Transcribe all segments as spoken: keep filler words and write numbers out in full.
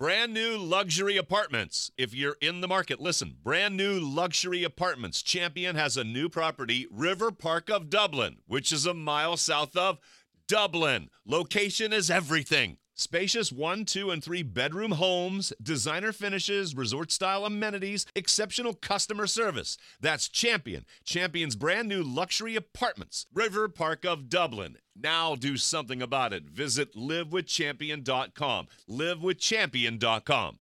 Brand new luxury apartments. If you're in the market, listen. Brand new luxury apartments. Champion has a new property, River Park of Dublin, which is a mile south of Dublin. Location is everything. Spacious one, two, and three bedroom homes, designer finishes, resort-style amenities, exceptional customer service. That's Champion. Champion's brand new luxury apartments. River Park of Dublin. Now do something about it. Visit live with champion dot com. live with champion dot com.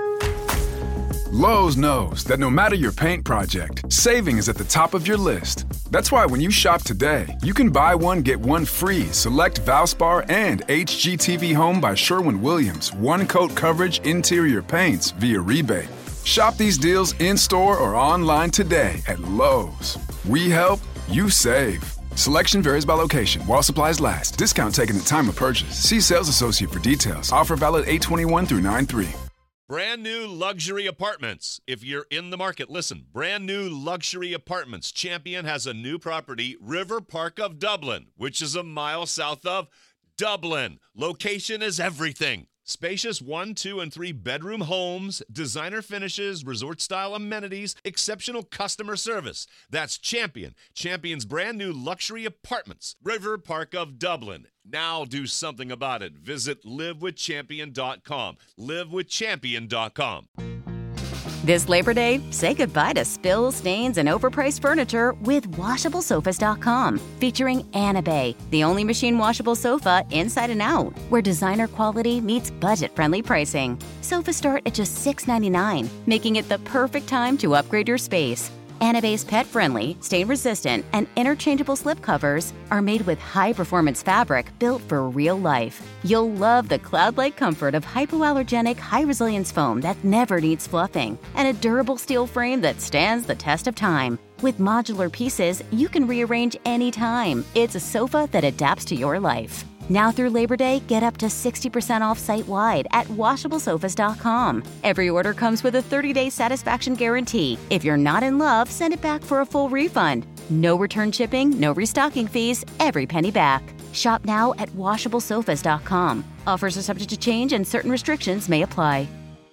Lowe's knows that no matter your paint project, saving is at the top of your list. That's why when you shop today, you can buy one, get one free. Select Valspar and H G T V Home by Sherwin-Williams. One coat coverage interior paints via rebate. Shop these deals in-store or online today at Lowe's. We help, you save. Selection varies by location. While supplies last. Discount taken at time of purchase. See sales associate for details. Offer valid eight twenty-one through nine three. Brand new luxury apartments. If you're in the market, listen. Brand new luxury apartments. Champion has a new property, River Park of Dublin, which is a mile south of Dublin. Location is everything. Spacious one, two, and three bedroom homes, designer finishes, resort-style amenities, exceptional customer service. That's Champion. Champion's brand new luxury apartments. River Park of Dublin. Now do something about it. Visit live with champion dot com. live with champion dot com. This Labor Day, say goodbye to spills, stains, and overpriced furniture with washable sofas dot com. Featuring Anabay, the only machine washable sofa inside and out, where designer quality meets budget-friendly pricing. Sofas start at just six ninety-nine, making it the perfect time to upgrade your space. Anabay's pet-friendly, stain-resistant, and interchangeable slipcovers are made with high-performance fabric built for real life. You'll love the cloud-like comfort of hypoallergenic, high-resilience foam that never needs fluffing, and a durable steel frame that stands the test of time. With modular pieces, you can rearrange anytime. It's a sofa that adapts to your life. Now through Labor Day, get up to sixty percent off site-wide at washable sofas dot com. Every order comes with a thirty-day satisfaction guarantee. If you're not in love, send it back for a full refund. No return shipping, no restocking fees, every penny back. Shop now at washable sofas dot com. Offers are subject to change and certain restrictions may apply.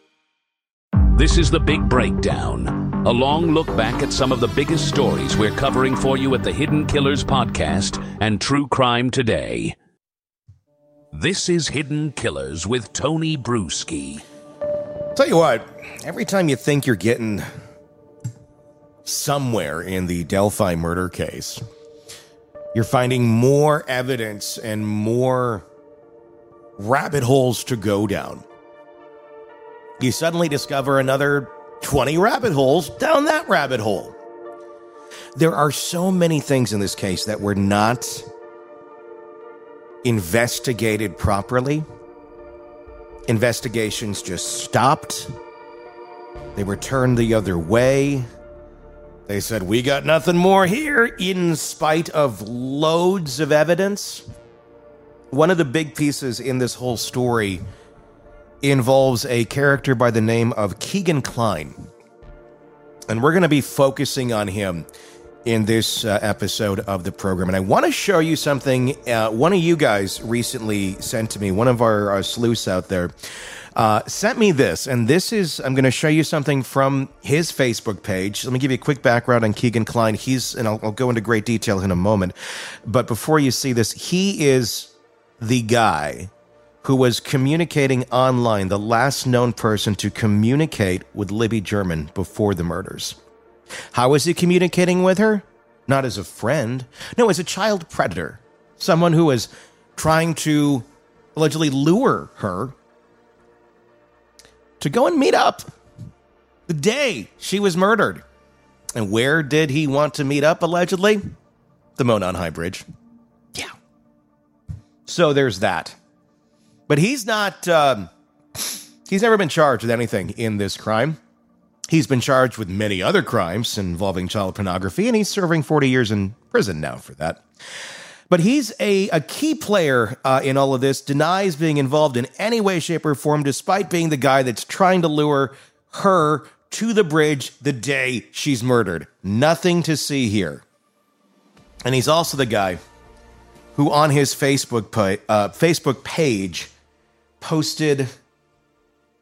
This is The Big Breakdown, a long look back at some of the biggest stories we're covering for you at the Hidden Killers podcast and True Crime Today. This is Hidden Killers with Tony Bruschi. Tell you what, every time you think you're getting somewhere in the Delphi murder case, you're finding more evidence and more rabbit holes to go down. You suddenly discover another twenty rabbit holes down that rabbit hole. There are so many things in this case that were not investigated properly. Investigations just stopped. They were turned the other way. They said, we got nothing more here, in spite of loads of evidence. One of the big pieces in this whole story involves a character by the name of Keegan Kline. And we're going to be focusing on him in this uh, episode of the program. And I want to show you something uh, one of you guys recently sent to me. One of our, our sleuths out there uh, sent me this. And this is, I'm going to show you something from his Facebook page. Let me give you a quick background on Keegan Kline. He's, and I'll, I'll go into great detail in a moment. But before you see this, he is the guy who was communicating online, the last known person to communicate with Libby German before the murders. How was he communicating with her? Not as a friend. No, as a child predator. Someone who was trying to allegedly lure her to go and meet up the day she was murdered. And where did he want to meet up, allegedly? The Monon High Bridge. Yeah. So there's that. But he's not, um, he's never been charged with anything in this crime. He's been charged with many other crimes involving child pornography, and he's serving forty years in prison now for that. But he's a, a key player uh, in all of this, denies being involved in any way, shape, or form, despite being the guy that's trying to lure her to the bridge the day she's murdered. Nothing to see here. And he's also the guy who on his Facebook, pa- uh, Facebook page posted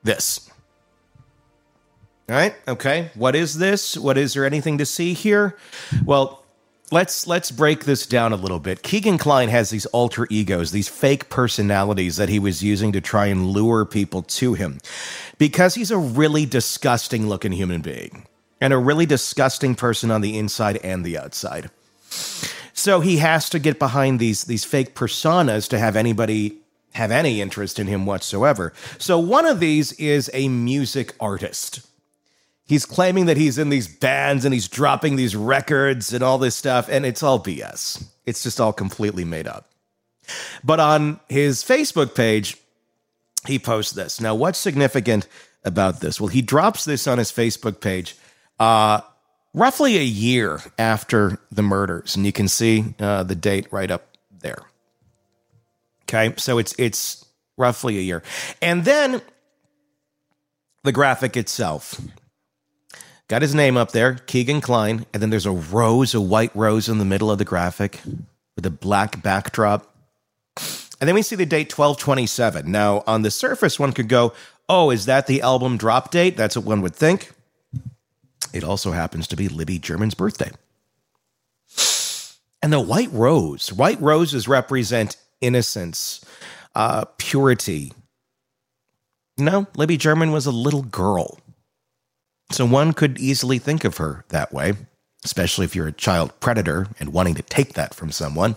this. All right, okay. What is this? What is there anything to see here? Well, let's let's break this down a little bit. Keegan Kline has these alter egos, these fake personalities that he was using to try and lure people to him because he's a really disgusting looking human being and a really disgusting person on the inside and the outside. So he has to get behind these these fake personas to have anybody have any interest in him whatsoever. So one of these is a music artist. He's claiming that he's in these bands and he's dropping these records and all this stuff, and it's all B S. It's just all completely made up. But on his Facebook page, he posts this. Now, what's significant about this? Well, he drops this on his Facebook page uh, roughly a year after the murders, and you can see uh, the date right up there. Okay, so it's it's roughly a year. And then the graphic itself. Got his name up there, Keegan Kline, and then there's a rose, a white rose in the middle of the graphic with a black backdrop. And then we see the date twelve twenty-seven. Now, on the surface, one could go, oh, is that the album drop date? That's what one would think. It also happens to be Libby German's birthday. And the white rose. White roses represent innocence, uh, purity. No, Libby German was a little girl. So one could easily think of her that way, especially if you're a child predator and wanting to take that from someone.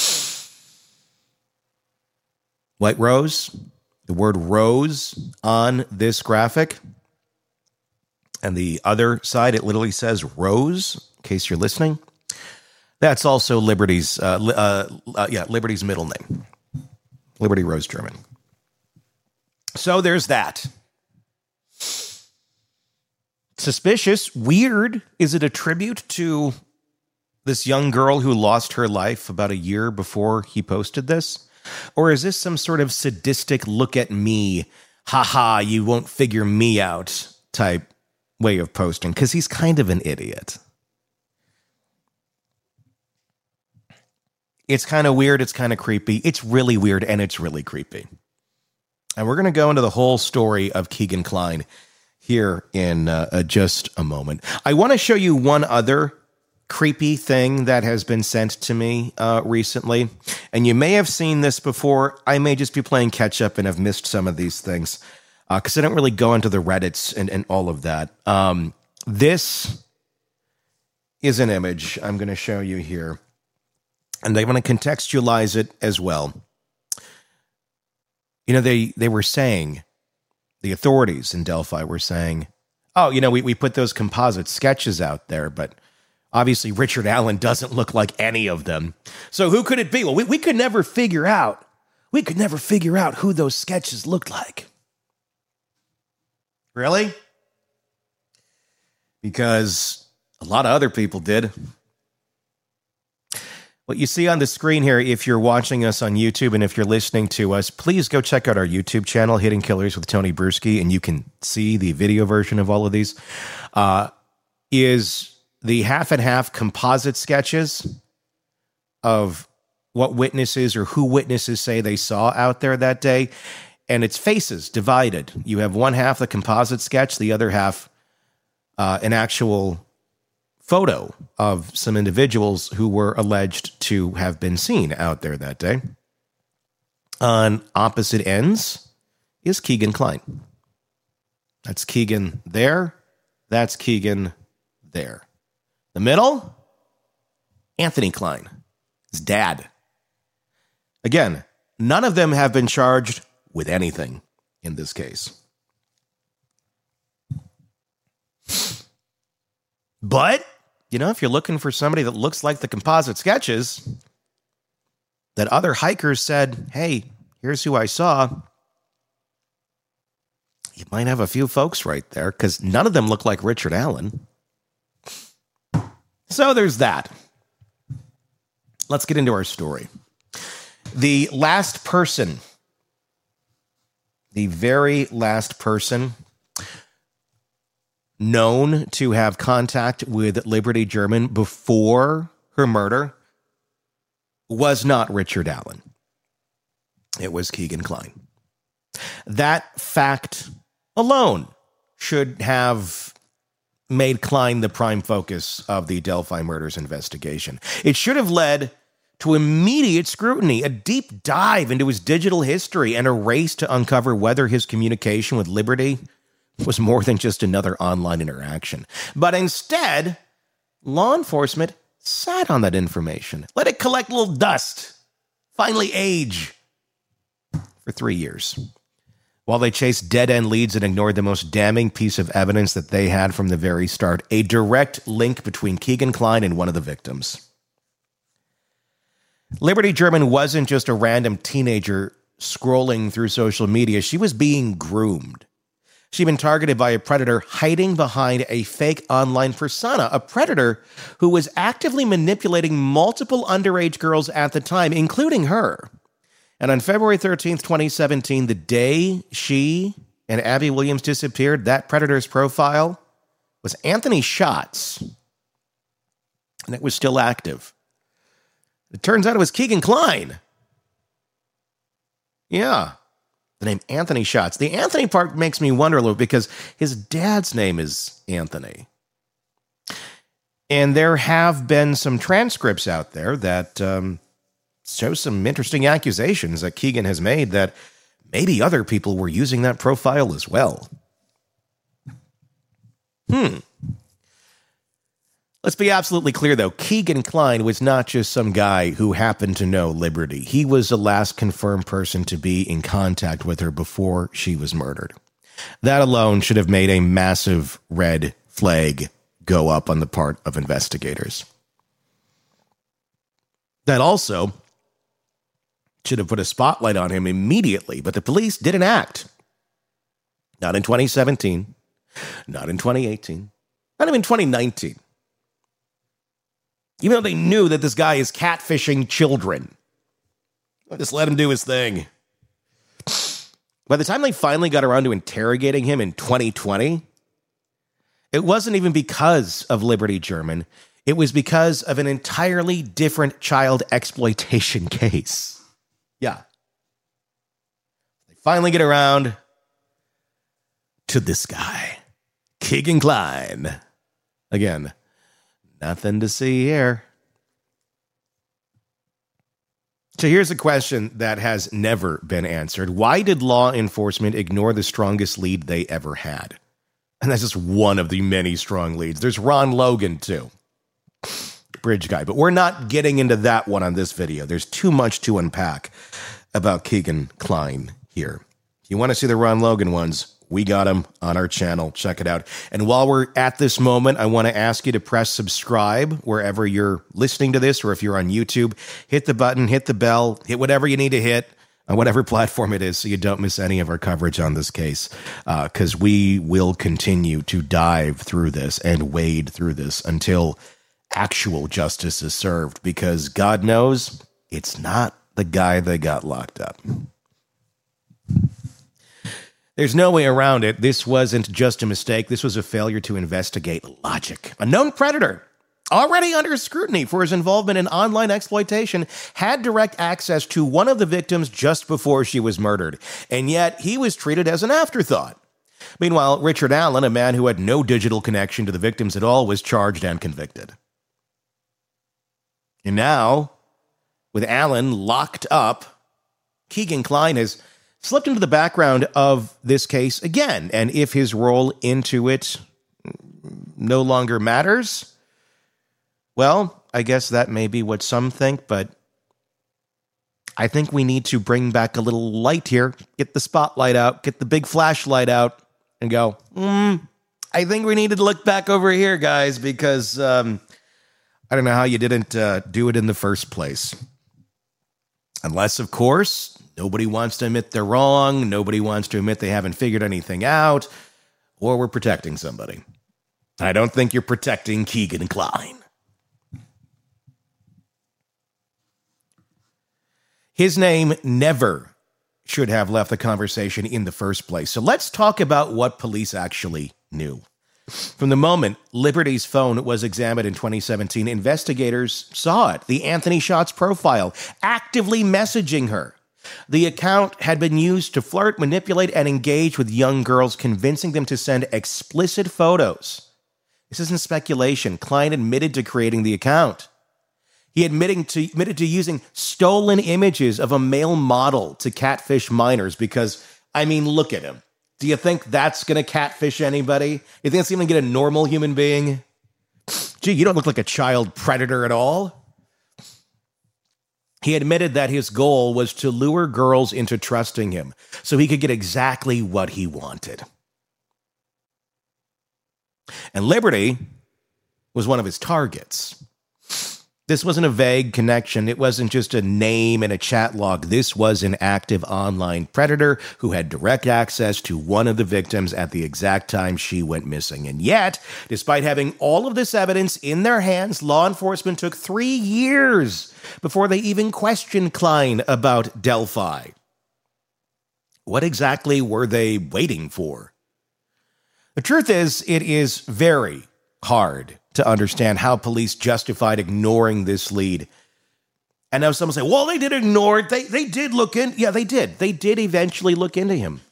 White rose, the word rose on this graphic. And the other side, it literally says rose, in case you're listening. That's also Liberty's, uh, uh, uh, yeah, Liberty's middle name. Liberty Rose German. So there's that. Suspicious, weird. Is it a tribute to this young girl who lost her life about a year before he posted this? Or is this some sort of sadistic look at me, haha, you won't figure me out type way of posting? Because he's kind of an idiot. It's kind of weird, it's kind of creepy. It's really weird and it's really creepy. And we're going to go into the whole story of Keegan Kline here in uh, uh, just a moment. I want to show you one other creepy thing that has been sent to me uh, recently. And you may have seen this before. I may just be playing catch up and have missed some of these things because uh, I don't really go into the Reddits and, and all of that. Um, this is an image I'm going to show you here. And I want to contextualize it as well. You know, they, they were saying, the authorities in Delphi were saying, oh, you know, we, we put those composite sketches out there, but obviously Richard Allen doesn't look like any of them. So who could it be? Well, we, we could never figure out, we could never figure out who those sketches looked like. Really? Because a lot of other people did. What you see on the screen here, if you're watching us on YouTube and if you're listening to us, please go check out our YouTube channel, Hidden Killers with Tony Bruschi, and you can see the video version of all of these, uh, is the half and half composite sketches of what witnesses or who witnesses say they saw out there that day. And it's faces divided. You have one half the composite sketch, the other half uh, an actual photo of some individuals who were alleged to have been seen out there that day. On opposite ends is Keegan Kline. That's Keegan there. That's Keegan there. The middle, Anthony Kline, his dad. Again, none of them have been charged with anything in this case. But, you know, if you're looking for somebody that looks like the composite sketches that other hikers said, hey, here's who I saw, you might have a few folks right there because none of them look like Richard Allen. So there's that. Let's get into our story. The last person, the very last person known to have contact with Liberty German before her murder was not Richard Allen. It was Keegan Kline. That fact alone should have made Klein the prime focus of the Delphi murders investigation. It should have led to immediate scrutiny, a deep dive into his digital history, and a race to uncover whether his communication with Liberty was more than just another online interaction. But instead, law enforcement sat on that information, let it collect a little dust, finally age, for three years. While they chased dead-end leads and ignored the most damning piece of evidence that they had from the very start, a direct link between Keegan Klein and one of the victims. Liberty German wasn't just a random teenager scrolling through social media. She was being groomed. She'd been targeted by a predator hiding behind a fake online persona, a predator who was actively manipulating multiple underage girls at the time, including her. And on February thirteenth, twenty seventeen, the day she and Abby Williams disappeared, that predator's profile was Anthony Schatz, and it was still active. It turns out it was Keegan Klein. Yeah. The name Anthony Schatz. The Anthony part makes me wonder a little because his dad's name is Anthony. And there have been some transcripts out there that um, show some interesting accusations that Keegan has made that maybe other people were using that profile as well. Hmm. Let's be absolutely clear, though. Keegan Klein was not just some guy who happened to know Liberty. He was the last confirmed person to be in contact with her before she was murdered. That alone should have made a massive red flag go up on the part of investigators. That also should have put a spotlight on him immediately, but the police didn't act. Not in twenty seventeen, not in twenty eighteen, not even twenty nineteen. Even though they knew that this guy is catfishing children. Just let him do his thing. By the time they finally got around to interrogating him in twenty twenty, it wasn't even because of Liberty German. It was because of an entirely different child exploitation case. Yeah. They finally get around to this guy, Keegan Klein. Again, nothing to see here. So here's a question that has never been answered. Why did law enforcement ignore the strongest lead they ever had? And that's just one of the many strong leads. There's Ron Logan, too. Bridge guy. But we're not getting into that one on this video. There's too much to unpack about Keegan Klein here. If you want to see the Ron Logan ones, we got them on our channel. Check it out. And while we're at this moment, I want to ask you to press subscribe wherever you're listening to this, or if you're on YouTube, hit the button, hit the bell, hit whatever you need to hit on whatever platform it is so you don't miss any of our coverage on this case, because uh, we will continue to dive through this and wade through this until actual justice is served, because God knows it's not the guy that got locked up. There's no way around it. This wasn't just a mistake. This was a failure to investigate logic. A known predator, already under scrutiny for his involvement in online exploitation, had direct access to one of the victims just before she was murdered, and yet he was treated as an afterthought. Meanwhile, Richard Allen, a man who had no digital connection to the victims at all, was charged and convicted. And now, with Allen locked up, Keegan Klein has slipped into the background of this case again. And if his role into it no longer matters, well, I guess that may be what some think, but I think we need to bring back a little light here, get the spotlight out, get the big flashlight out, and go, hmm, I think we need to look back over here, guys, because um, I don't know how you didn't uh, do it in the first place. Unless, of course, nobody wants to admit they're wrong, nobody wants to admit they haven't figured anything out, or we're protecting somebody. I don't think you're protecting Keegan Klein. His name never should have left the conversation in the first place. So let's talk about what police actually knew. From the moment Liberty's phone was examined in twenty seventeen, investigators saw it, the Anthony Schatz profile, actively messaging her. The account had been used to flirt, manipulate, and engage with young girls, convincing them to send explicit photos. This isn't speculation. Klein admitted to creating the account. He admitting to, admitted to using stolen images of a male model to catfish minors because, I mean, look at him. Do you think that's going to catfish anybody? You think it's going to get a normal human being? Gee, you don't look like a child predator at all. He admitted that his goal was to lure girls into trusting him so he could get exactly what he wanted. And Liberty was one of his targets. This wasn't a vague connection. It wasn't just a name in a chat log. This was an active online predator who had direct access to one of the victims at the exact time she went missing. And yet, despite having all of this evidence in their hands, law enforcement took three years before they even questioned Klein about Delphi. What exactly were they waiting for? The truth is, it is very hard to understand how police justified ignoring this lead. And now someone say, well, they did ignore it. They, they did look in. Yeah, they did. They did eventually look into him.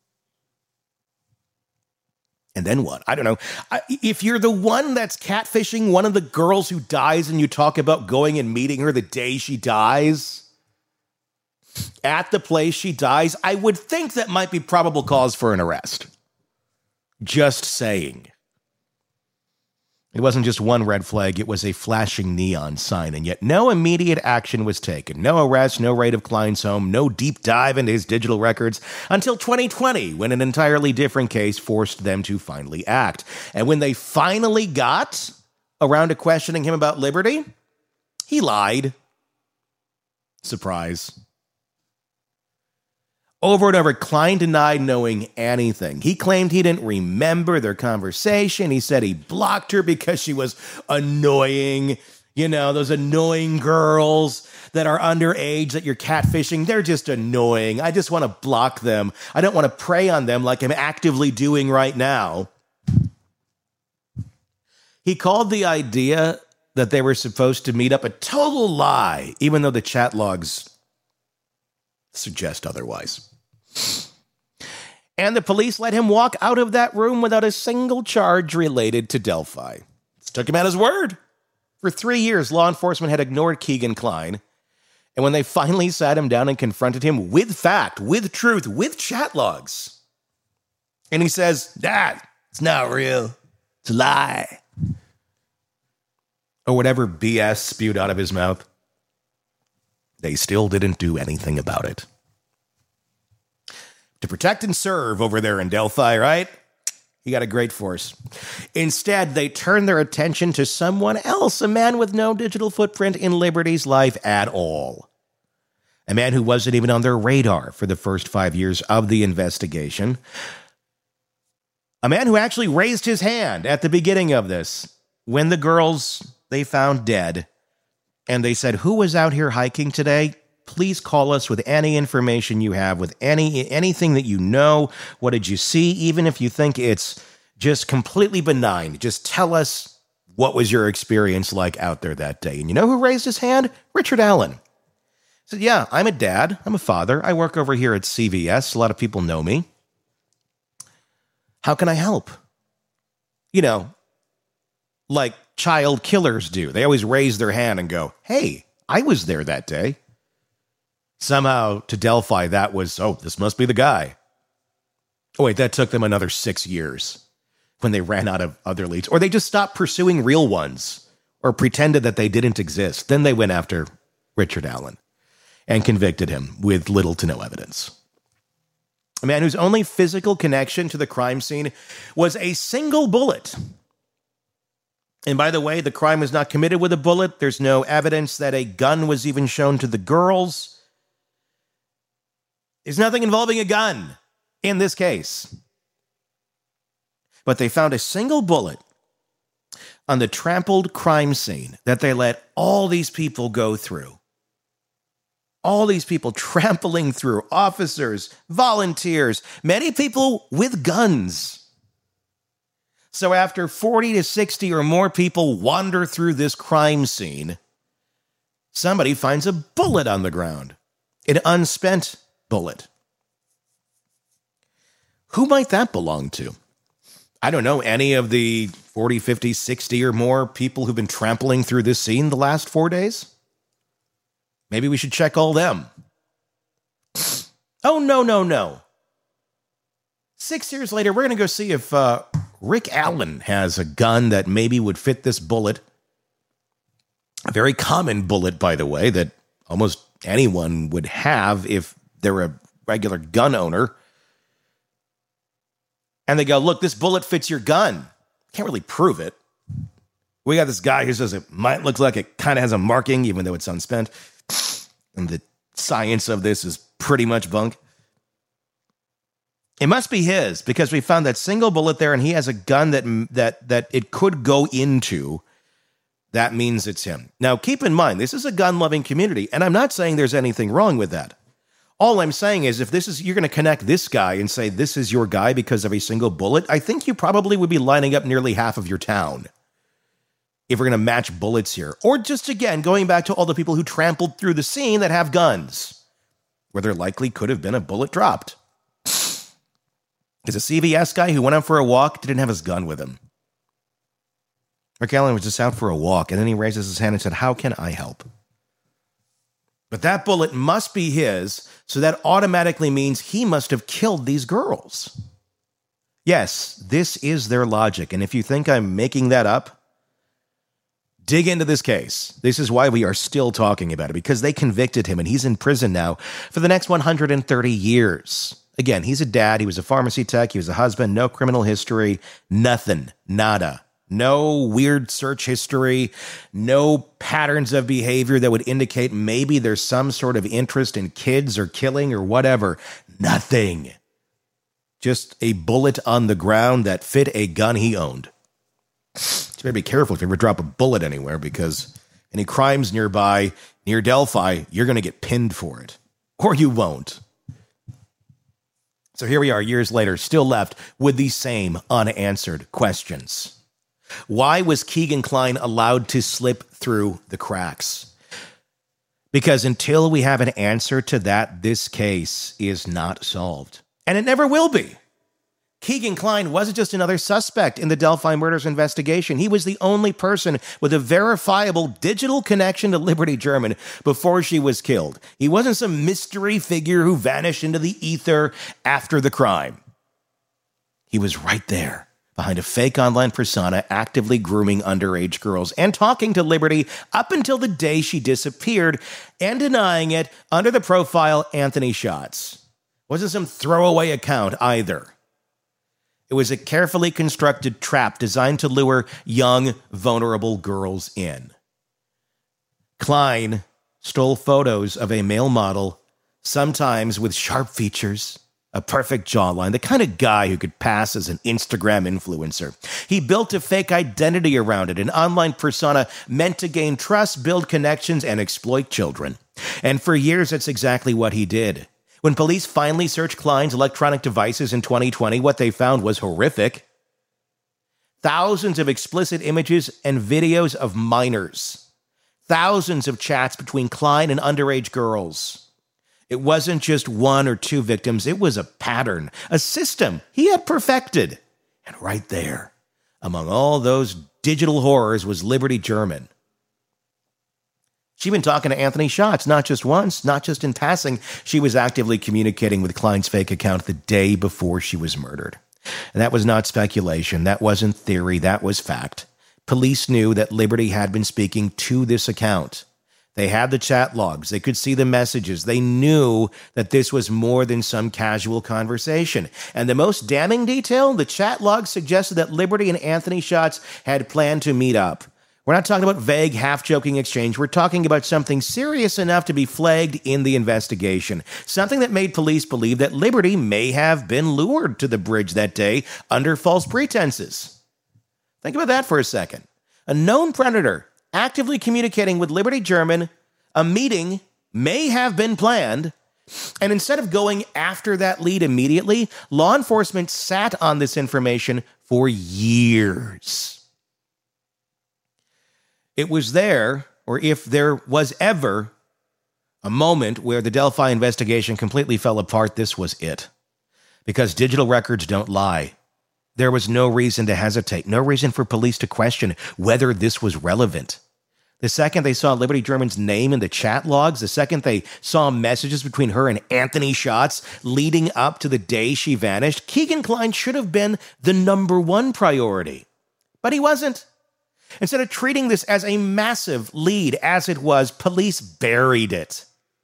And then what? I don't know. I, if you're the one that's catfishing one of the girls who dies and you talk about going and meeting her the day she dies, at the place she dies, I would think that might be probable cause for an arrest. Just saying. It wasn't just one red flag, it was a flashing neon sign, and yet no immediate action was taken. No arrest, no raid of Klein's home, no deep dive into his digital records, until twenty twenty, when an entirely different case forced them to finally act. And when they finally got around to questioning him about Liberty, he lied. Surprise. Over and over, Klein denied knowing anything. He claimed he didn't remember their conversation. He said he blocked her because she was annoying. You know, those annoying girls that are underage that you're catfishing, they're just annoying. I just want to block them. I don't want to prey on them like I'm actively doing right now. He called the idea that they were supposed to meet up a total lie, even though the chat logs suggest otherwise. And the police let him walk out of that room without a single charge related to Delphi. This took him at his word. For three years, law enforcement had ignored Keegan Klein. And when they finally sat him down and confronted him with fact, with truth, with chat logs, and he says, Dad, it's not real. It's a lie. Or whatever B S spewed out of his mouth, they still didn't do anything about it. To protect and serve over there in Delphi, right? You got a great force. Instead, they turned their attention to someone else, a man with no digital footprint in Liberty's life at all. A man who wasn't even on their radar for the first five years of the investigation. A man who actually raised his hand at the beginning of this when the girls they found dead. And they said, who was out here hiking today? Please call us with any information you have, with any anything that you know. What did you see? Even if you think it's just completely benign, just tell us what was your experience like out there that day. And you know who raised his hand? Richard Allen. He said, yeah, I'm a dad. I'm a father. I work over here at C V S. A lot of people know me. How can I help? You know, like child killers do. They always raise their hand and go, hey, I was there that day. Somehow, to Delphi, that was, oh, this must be the guy. Oh, wait, that took them another six years when they ran out of other leads. Or they just stopped pursuing real ones or pretended that they didn't exist. Then they went after Richard Allen and convicted him with little to no evidence. A man whose only physical connection to the crime scene was a single bullet. And by the way, the crime was not committed with a bullet. There's no evidence that a gun was even shown to the girls. There's nothing involving a gun in this case. But they found a single bullet on the trampled crime scene that they let all these people go through. All these people trampling through, officers, volunteers, many people with guns. So after forty to sixty or more people wander through this crime scene, somebody finds a bullet on the ground. An unspent bullet. Who might that belong to? I don't know, any of the forty, fifty, sixty or more people who've been trampling through this scene the last four days? Maybe we should check all them. Oh, no, no, no. Six years later, we're going to go see if uh, Rick Allen has a gun that maybe would fit this bullet. A very common bullet, by the way, that almost anyone would have if they're a regular gun owner. And they go, look, this bullet fits your gun. Can't really prove it. We got this guy who says it might look like it kind of has a marking, even though it's unspent. And the science of this is pretty much bunk. It must be his, because we found that single bullet there, and he has a gun that that that it could go into. That means it's him. Now, keep in mind, this is a gun-loving community, and I'm not saying there's anything wrong with that. All I'm saying is if this is you're going to connect this guy and say this is your guy because of a single bullet, I think you probably would be lining up nearly half of your town if we're going to match bullets here. Or just, again, going back to all the people who trampled through the scene that have guns, where there likely could have been a bullet dropped. Because a C V S guy who went out for a walk didn't have his gun with him. Rick Allen was just out for a walk, and then he raises his hand and said, how can I help? But that bullet must be his, so that automatically means he must have killed these girls. Yes, this is their logic, and if you think I'm making that up, dig into this case. This is why we are still talking about it, because they convicted him, and he's in prison now for the next one hundred thirty years. Again, he's a dad, he was a pharmacy tech, he was a husband, no criminal history, nothing, nada. No weird search history, no patterns of behavior that would indicate maybe there's some sort of interest in kids or killing or whatever. Nothing. Just a bullet on the ground that fit a gun he owned. So you better be careful if you ever drop a bullet anywhere, because any crimes nearby, near Delphi, you're going to get pinned for it. Or you won't. So here we are, years later, still left with the same unanswered questions. Why was Keegan Kline allowed to slip through the cracks? Because until we have an answer to that, this case is not solved. And it never will be. Keegan Kline wasn't just another suspect in the Delphi murders investigation. He was the only person with a verifiable digital connection to Liberty German before she was killed. He wasn't some mystery figure who vanished into the ether after the crime. He was right there, behind a fake online persona, actively grooming underage girls and talking to Liberty up until the day she disappeared, and denying it under the profile Anthony Shots. Wasn't some throwaway account either. It was a carefully constructed trap designed to lure young, vulnerable girls in. Kline stole photos of a male model, sometimes with sharp features, a perfect jawline, the kind of guy who could pass as an Instagram influencer. He built a fake identity around it, an online persona meant to gain trust, build connections, and exploit children. And for years, that's exactly what he did. When police finally searched Kline's electronic devices in twenty twenty, what they found was horrific. Thousands of explicit images and videos of minors. Thousands of chats between Kline and underage girls. It wasn't just one or two victims. It was a pattern, a system he had perfected. And right there, among all those digital horrors, was Liberty German. She'd been talking to Anthony Shots, not just once, not just in passing. She was actively communicating with Kline's fake account the day before she was murdered. And that was not speculation. That wasn't theory. That was fact. Police knew that Liberty had been speaking to this account. They had the chat logs. They could see the messages. They knew that this was more than some casual conversation. And the most damning detail, the chat logs suggested that Liberty and Anthony Shots had planned to meet up. We're not talking about vague, half-joking exchange. We're talking about something serious enough to be flagged in the investigation. Something that made police believe that Liberty may have been lured to the bridge that day under false pretenses. Think about that for a second. A known predator actively communicating with Liberty German, a meeting may have been planned, and instead of going after that lead immediately, law enforcement sat on this information for years. It was there, or if there was ever A moment where the Delphi investigation completely fell apart, this was it. Because digital records don't lie. There was no reason to hesitate, no reason for police to question whether this was relevant. The second they saw Liberty German's name in the chat logs, the second they saw messages between her and Anthony Schatz leading up to the day she vanished, Keegan Kline should have been the number one priority. But he wasn't. Instead of treating this as a massive lead, as it was, police buried it.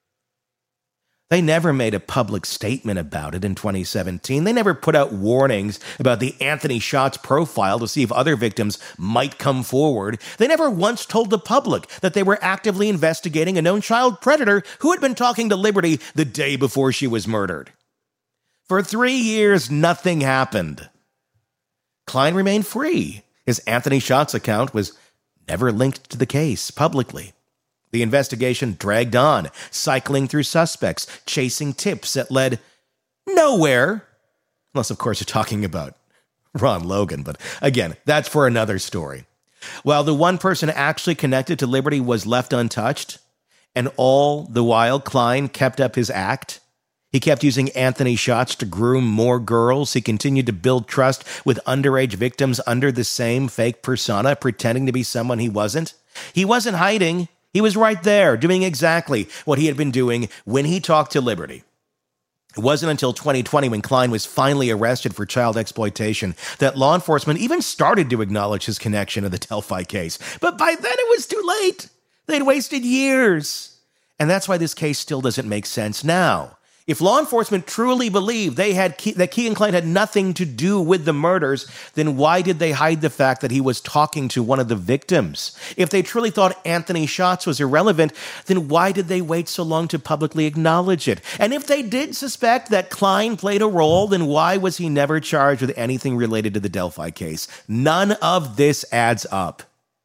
They never made a public statement about it in twenty seventeen. They never put out warnings about the Anthony Schatz profile to see if other victims might come forward. They never once told the public that they were actively investigating a known child predator who had been talking to Liberty the day before she was murdered. For three years, nothing happened. Kline remained free. His Anthony Schatz account was never linked to the case publicly. The investigation dragged on, cycling through suspects, chasing tips that led nowhere. Unless, of course, you're talking about Ron Logan. But again, that's for another story. While the one person actually connected to Liberty was left untouched, and all the while Kline kept up his act, he kept using Anthony Schatz to groom more girls. He continued to build trust with underage victims under the same fake persona, pretending to be someone he wasn't. He wasn't hiding. He was right there, doing exactly what he had been doing when he talked to Liberty. It wasn't until twenty twenty, when Kline was finally arrested for child exploitation, that law enforcement even started to acknowledge his connection to the Delphi case. But by then it was too late. They'd wasted years. And that's why this case still doesn't make sense now. If law enforcement truly believed they had Ke- that Keegan Kline had nothing to do with the murders, then why did they hide the fact that he was talking to one of the victims? If they truly thought Anthony Schatz was irrelevant, then why did they wait so long to publicly acknowledge it? And if they did suspect that Kline played a role, then why was he never charged with anything related to the Delphi case? None of this adds up.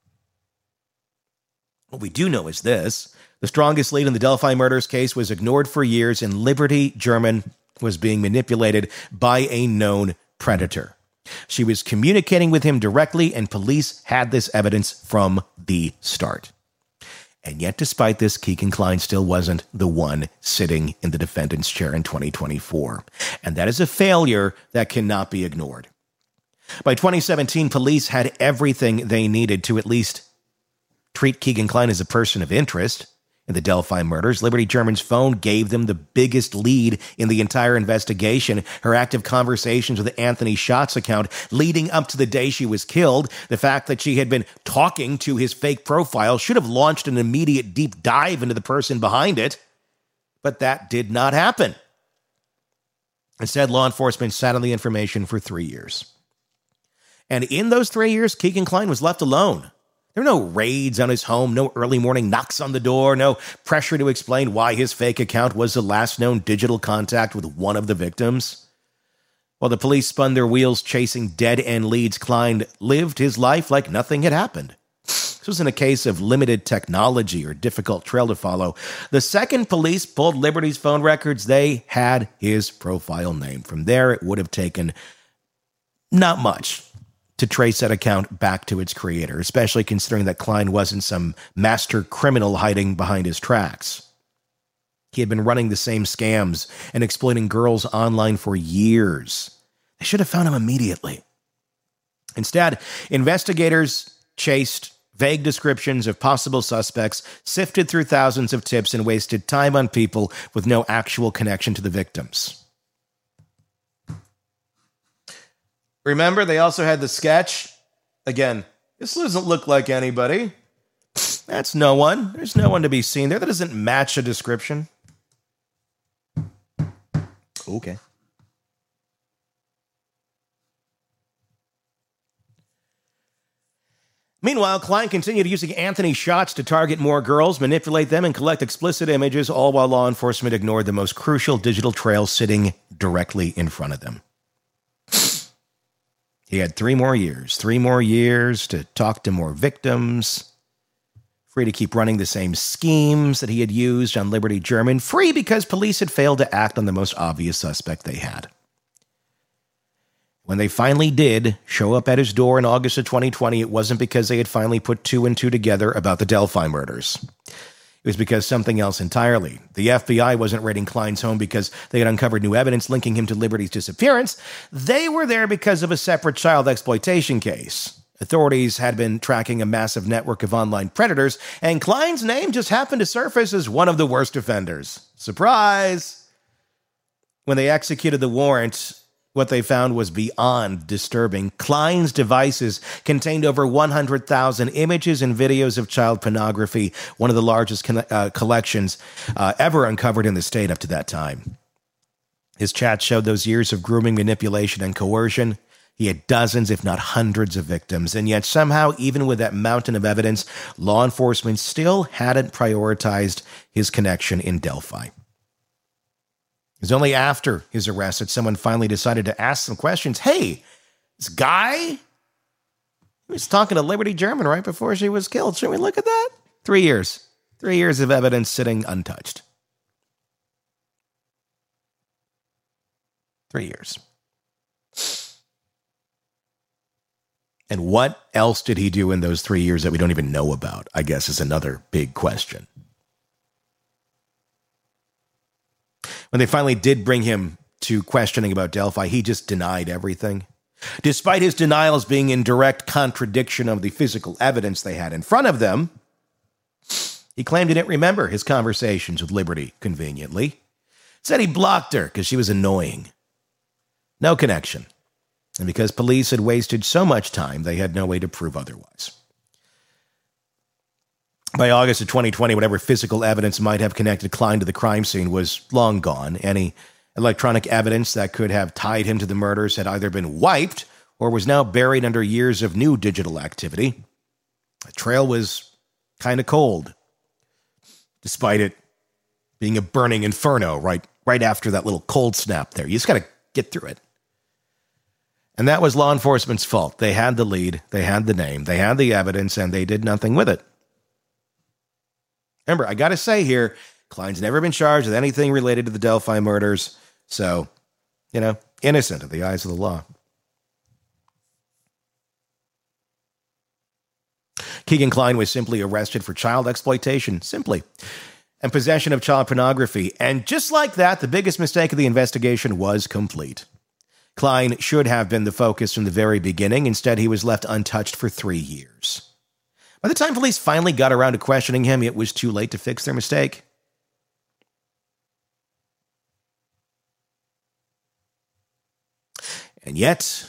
What we do know is this. The strongest lead in the Delphi murders case was ignored for years, and Liberty German was being manipulated by a known predator. She was communicating with him directly, and police had this evidence from the start. And yet, despite this, Keegan Kline still wasn't the one sitting in the defendant's chair in twenty twenty-four. And that is a failure that cannot be ignored. By twenty seventeen, police had everything they needed to at least treat Keegan Kline as a person of interest. In the Delphi murders, Liberty German's phone gave them the biggest lead in the entire investigation. Her active conversations with the Anthony Schatz account leading up to the day she was killed, the fact that she had been talking to his fake profile should have launched an immediate deep dive into the person behind it. But that did not happen. Instead, law enforcement sat on the information for three years. And in those three years, Keegan Kline was left alone. There were no raids on his home, no early morning knocks on the door, no pressure to explain why his fake account was the last known digital contact with one of the victims. While the police spun their wheels chasing dead-end leads, Kline lived his life like nothing had happened. This wasn't a case of limited technology or difficult trail to follow. The second police pulled Liberty's phone records, they had his profile name. From there, it would have taken not much to trace that account back to its creator, especially considering that Kline wasn't some master criminal hiding behind his tracks. He had been running the same scams and exploiting girls online for years. They should have found him immediately. Instead, investigators chased vague descriptions of possible suspects, sifted through thousands of tips, and wasted time on people with no actual connection to the victims. Remember, they also had the sketch. Again, this doesn't look like anybody. That's no one. There's no one to be seen there. That doesn't match a description. Okay. Meanwhile, Kline continued using Anthony Schatz to target more girls, manipulate them, and collect explicit images, all while law enforcement ignored the most crucial digital trail sitting directly in front of them. He had three more years, three more years to talk to more victims, free to keep running the same schemes that he had used on Liberty German, free because police had failed to act on the most obvious suspect they had. When they finally did show up at his door in August of twenty twenty, it wasn't because they had finally put two and two together about the Delphi murders. It was because something else entirely. The F B I wasn't raiding Klein's home because they had uncovered new evidence linking him to Liberty's disappearance. They were there because of a separate child exploitation case. Authorities had been tracking a massive network of online predators, and Klein's name just happened to surface as one of the worst offenders. Surprise! When they executed the warrant, what they found was beyond disturbing. Klein's devices contained over one hundred thousand images and videos of child pornography, one of the largest con- uh, collections uh, ever uncovered in the state up to that time. His chat showed those years of grooming, manipulation, and coercion. He had dozens, if not hundreds, of victims, and yet somehow, even with that mountain of evidence, law enforcement still hadn't prioritized his connection in Delphi. It was only after his arrest that someone finally decided to ask some questions. Hey, this guy, he was talking to Liberty German right before she was killed. Should we look at that? Three years. Three years of evidence sitting untouched. Three years. And what else did he do in those three years that we don't even know about, I guess, is another big question. When they finally did bring him to questioning about Delphi, he just denied everything. Despite his denials being in direct contradiction of the physical evidence they had in front of them, he claimed he didn't remember his conversations with Liberty, conveniently. Said he blocked her because she was annoying. No connection. And because police had wasted so much time, they had no way to prove otherwise. By August of twenty twenty, whatever physical evidence might have connected Klein to the crime scene was long gone. Any electronic evidence that could have tied him to the murders had either been wiped or was now buried under years of new digital activity. The trail was kind of cold, despite it being a burning inferno right, right after that little cold snap there. You just got to get through it. And that was law enforcement's fault. They had the lead, they had the name, they had the evidence, and they did nothing with it. Remember, I got to say here, Klein's never been charged with anything related to the Delphi murders, so, you know, innocent in the eyes of the law. Keegan Klein was simply arrested for child exploitation, simply, and possession of child pornography. And just like that, the biggest mistake of the investigation was complete. Klein should have been the focus from the very beginning. Instead, he was left untouched for three years. By the time police finally got around to questioning him, it was too late to fix their mistake. And yet,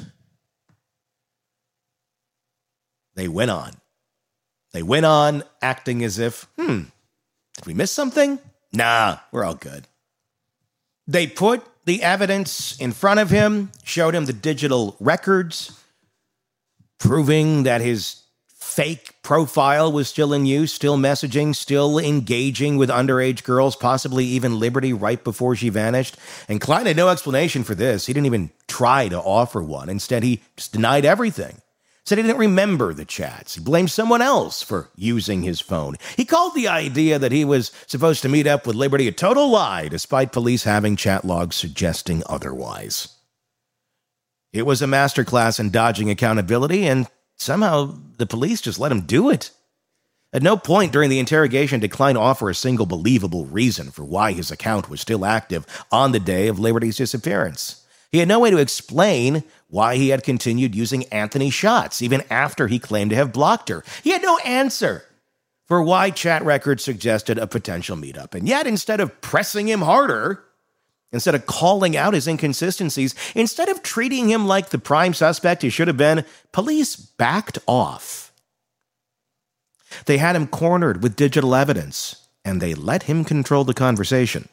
they went on. They went on acting as if, hmm, did we miss something? Nah, we're all good. They put the evidence in front of him, showed him the digital records, proving that his fake profile was still in use, still messaging, still engaging with underage girls, possibly even Liberty right before she vanished. And Klein had no explanation for this. He didn't even try to offer one. Instead, he just denied everything. Said he didn't remember the chats. He blamed someone else for using his phone. He called the idea that he was supposed to meet up with Liberty a total lie, despite police having chat logs suggesting otherwise. It was a masterclass in dodging accountability, and somehow the police just let him do it. At no point during the interrogation did Klein offer a single believable reason for why his account was still active on the day of Liberty's disappearance. He had no way to explain why he had continued using Anthony shots, even after he claimed to have blocked her. He had no answer for why chat records suggested a potential meetup. And yet, instead of pressing him harder, instead of calling out his inconsistencies, instead of treating him like the prime suspect he should have been, police backed off. They had him cornered with digital evidence, and they let him control the conversation.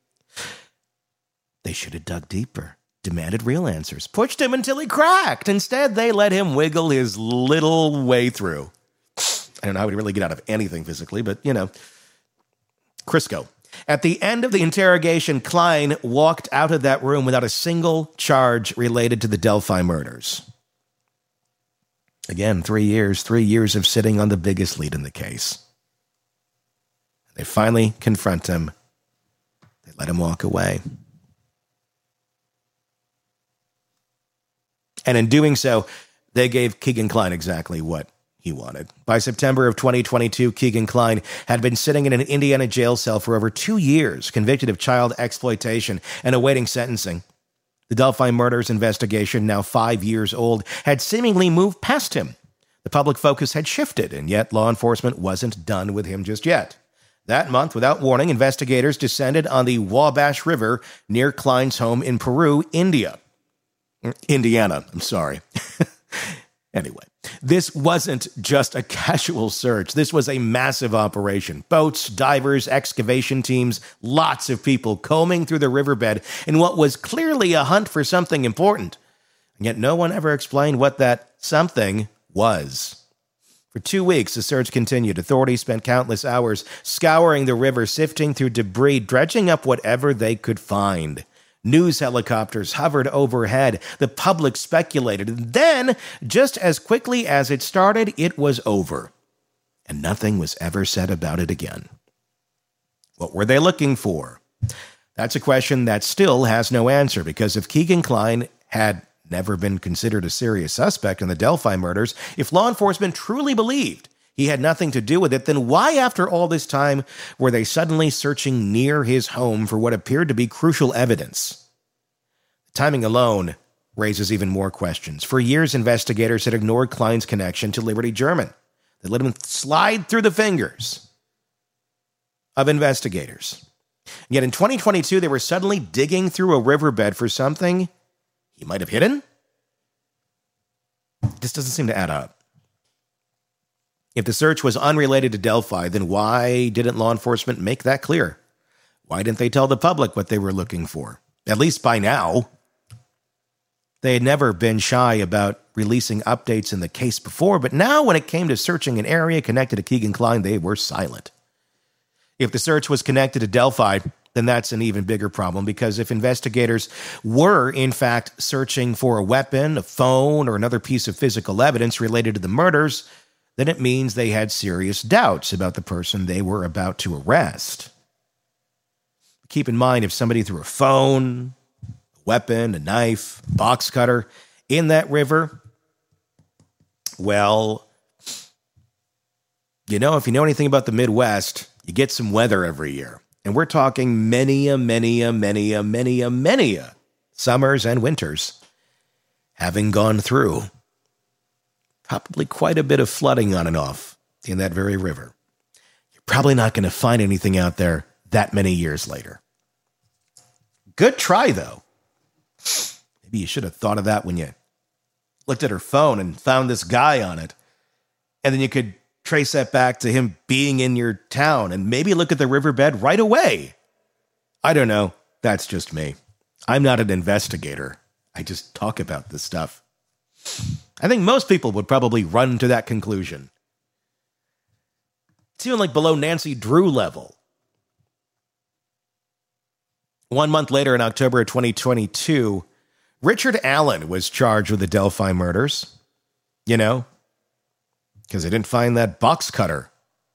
They should have dug deeper, demanded real answers, pushed him until he cracked. Instead, they let him wiggle his little way through. I don't know how he'd really get out of anything physically, but, you know. Crisco. At the end of the interrogation, Klein walked out of that room without a single charge related to the Delphi murders. Again, three years, three years of sitting on the biggest lead in the case. They finally confront him. They let him walk away. And in doing so, they gave Keegan Klein exactly what he wanted. By September of twenty twenty-two, Keegan Kline had been sitting in an Indiana jail cell for over two years, convicted of child exploitation and awaiting sentencing. The Delphi murders investigation, now five years old, had seemingly moved past him. The public focus had shifted, and yet law enforcement wasn't done with him just yet. That month, without warning, investigators descended on the Wabash River near Kline's home in Peru, India. Indiana, I'm sorry. Anyway, this wasn't just a casual search. This was a massive operation. Boats, divers, excavation teams, lots of people combing through the riverbed in what was clearly a hunt for something important. And yet no one ever explained what that something was. For two weeks, the search continued. Authorities spent countless hours scouring the river, sifting through debris, dredging up whatever they could find. News helicopters hovered overhead. The public speculated. And then, just as quickly as it started, it was over. And nothing was ever said about it again. What were they looking for? That's a question that still has no answer, because if Keegan Kline had never been considered a serious suspect in the Delphi murders, if law enforcement truly believed he had nothing to do with it, then why, after all this time, were they suddenly searching near his home for what appeared to be crucial evidence? The timing alone raises even more questions. For years, investigators had ignored Kline's connection to Liberty German. They let him slide through the fingers of investigators. And yet in twenty twenty-two, they were suddenly digging through a riverbed for something he might have hidden? This doesn't seem to add up. If the search was unrelated to Delphi, then why didn't law enforcement make that clear? Why didn't they tell the public what they were looking for? At least by now. They had never been shy about releasing updates in the case before, but now when it came to searching an area connected to Keegan Kline, they were silent. If the search was connected to Delphi, then that's an even bigger problem, because if investigators were, in fact, searching for a weapon, a phone, or another piece of physical evidence related to the murders, then it means they had serious doubts about the person they were about to arrest. Keep in mind, if somebody threw a phone, a weapon, a knife, a box cutter in that river, well, you know, if you know anything about the Midwest, you get some weather every year. And we're talking many a, many a, many a, many a, many a summers and winters having gone through probably quite a bit of flooding on and off in that very river. You're probably not going to find anything out there that many years later. Good try, though. Maybe you should have thought of that when you looked at her phone and found this guy on it. And then you could trace that back to him being in your town and maybe look at the riverbed right away. I don't know. That's just me. I'm not an investigator. I just talk about this stuff. I think most people would probably run to that conclusion. It's even like below Nancy Drew level. One month later, in October of twenty twenty-two, Richard Allen was charged with the Delphi murders. You know, because they didn't find that box cutter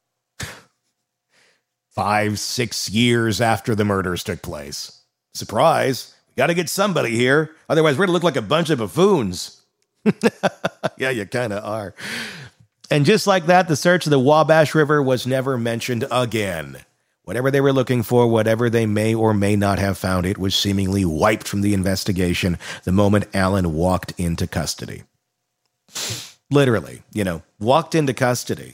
five, six years after the murders took place. Surprise. We got to get somebody here. Otherwise, we're going to look like a bunch of buffoons. Yeah, you kind of are. And just like that, the search of the Wabash River was never mentioned again. Whatever they were looking for, whatever they may or may not have found, it was seemingly wiped from the investigation the moment Allen walked into custody. Literally, you know, walked into custody.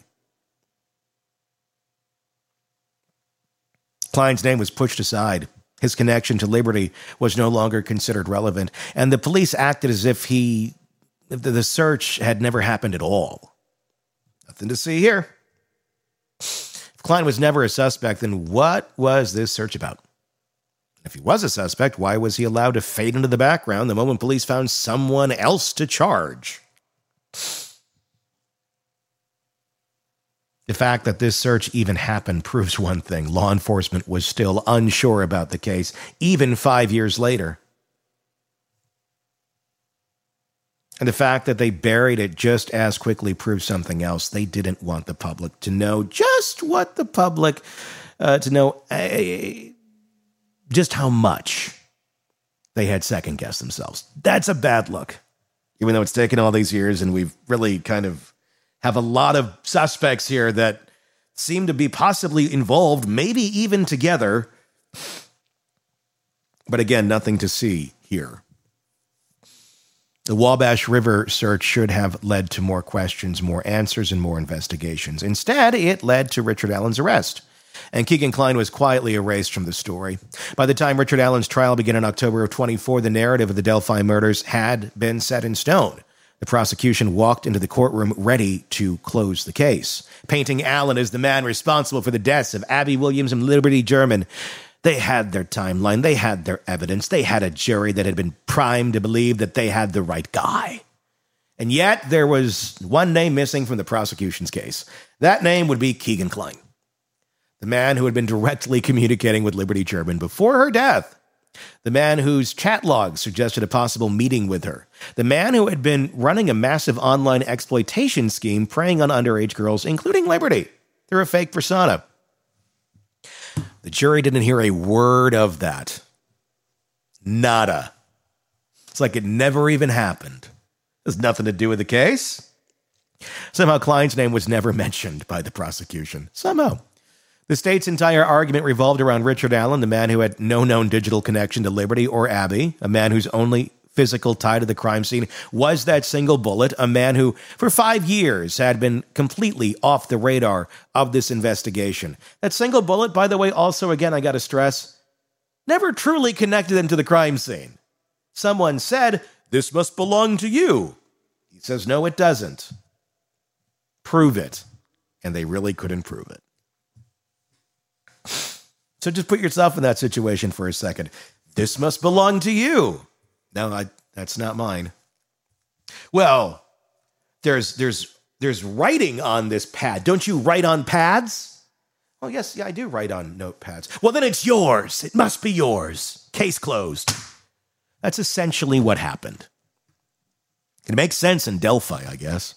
Kline's name was pushed aside. His connection to Liberty was no longer considered relevant, and the police acted as if he, if the search had never happened at all. Nothing to see here. If Kline was never a suspect, then what was this search about? If he was a suspect, why was he allowed to fade into the background the moment police found someone else to charge? The fact that this search even happened proves one thing. Law enforcement was still unsure about the case, even five years later. And the fact that they buried it just as quickly proves something else. They didn't want the public to know just what the public, uh, to know uh, just how much they had second-guessed themselves. That's a bad look. Even though it's taken all these years and we've really kind of have a lot of suspects here that seem to be possibly involved, maybe even together. But again, nothing to see here. The Wabash River search should have led to more questions, more answers, and more investigations. Instead, it led to Richard Allen's arrest, and Keegan Kline was quietly erased from the story. By the time Richard Allen's trial began in October of twenty-four, the narrative of the Delphi murders had been set in stone. The prosecution walked into the courtroom ready to close the case, painting Allen as the man responsible for the deaths of Abby Williams and Liberty German. They had their timeline. They had their evidence. They had a jury that had been primed to believe that they had the right guy. And yet there was one name missing from the prosecution's case. That name would be Keegan Kline, the man who had been directly communicating with Liberty German before her death, the man whose chat logs suggested a possible meeting with her, the man who had been running a massive online exploitation scheme preying on underage girls, including Liberty, through a fake persona. The jury didn't hear a word of that. Nada. It's like it never even happened. It has nothing to do with the case. Somehow Kline's name was never mentioned by the prosecution. Somehow. The state's entire argument revolved around Richard Allen, the man who had no known digital connection to Liberty or Abby, a man whose only physical tie to the crime scene was that single bullet, a man who, for five years, had been completely off the radar of this investigation. That single bullet, by the way, also, again, I got to stress, never truly connected him to the crime scene. Someone said, "This must belong to you." He says, "No, it doesn't." Prove it. And they really couldn't prove it. So just put yourself in that situation for a second. This must belong to you. No, I, that's not mine. Well, there's there's there's writing on this pad. Don't you write on pads? Oh, yes, yeah, I do write on notepads. Well, then it's yours. It must be yours. Case closed. That's essentially what happened. It makes sense in Delphi, I guess.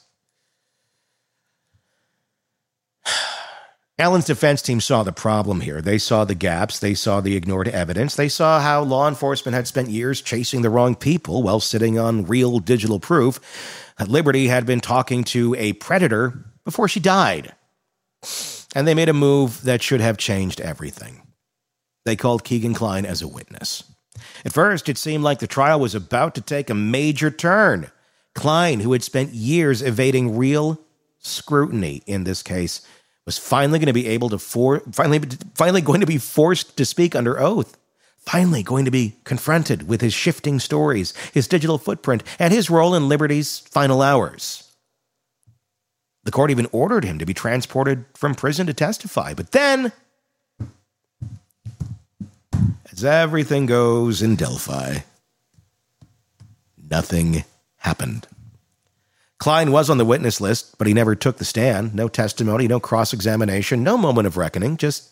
Allen's defense team saw the problem here. They saw the gaps. They saw the ignored evidence. They saw how law enforcement had spent years chasing the wrong people while sitting on real digital proof that Liberty had been talking to a predator before she died. And they made a move that should have changed everything. They called Keegan Kline as a witness. At first, it seemed like the trial was about to take a major turn. Kline, who had spent years evading real scrutiny in this case, was finally going to be able to for finally finally going to be forced to speak under oath, finally going to be confronted with his shifting stories, his digital footprint, and his role in Liberty's final hours. The court even ordered him to be transported from prison to testify, but then, as everything goes in Delphi, nothing happened. Kline was on the witness list, but he never took the stand. No testimony, no cross-examination, no moment of reckoning, just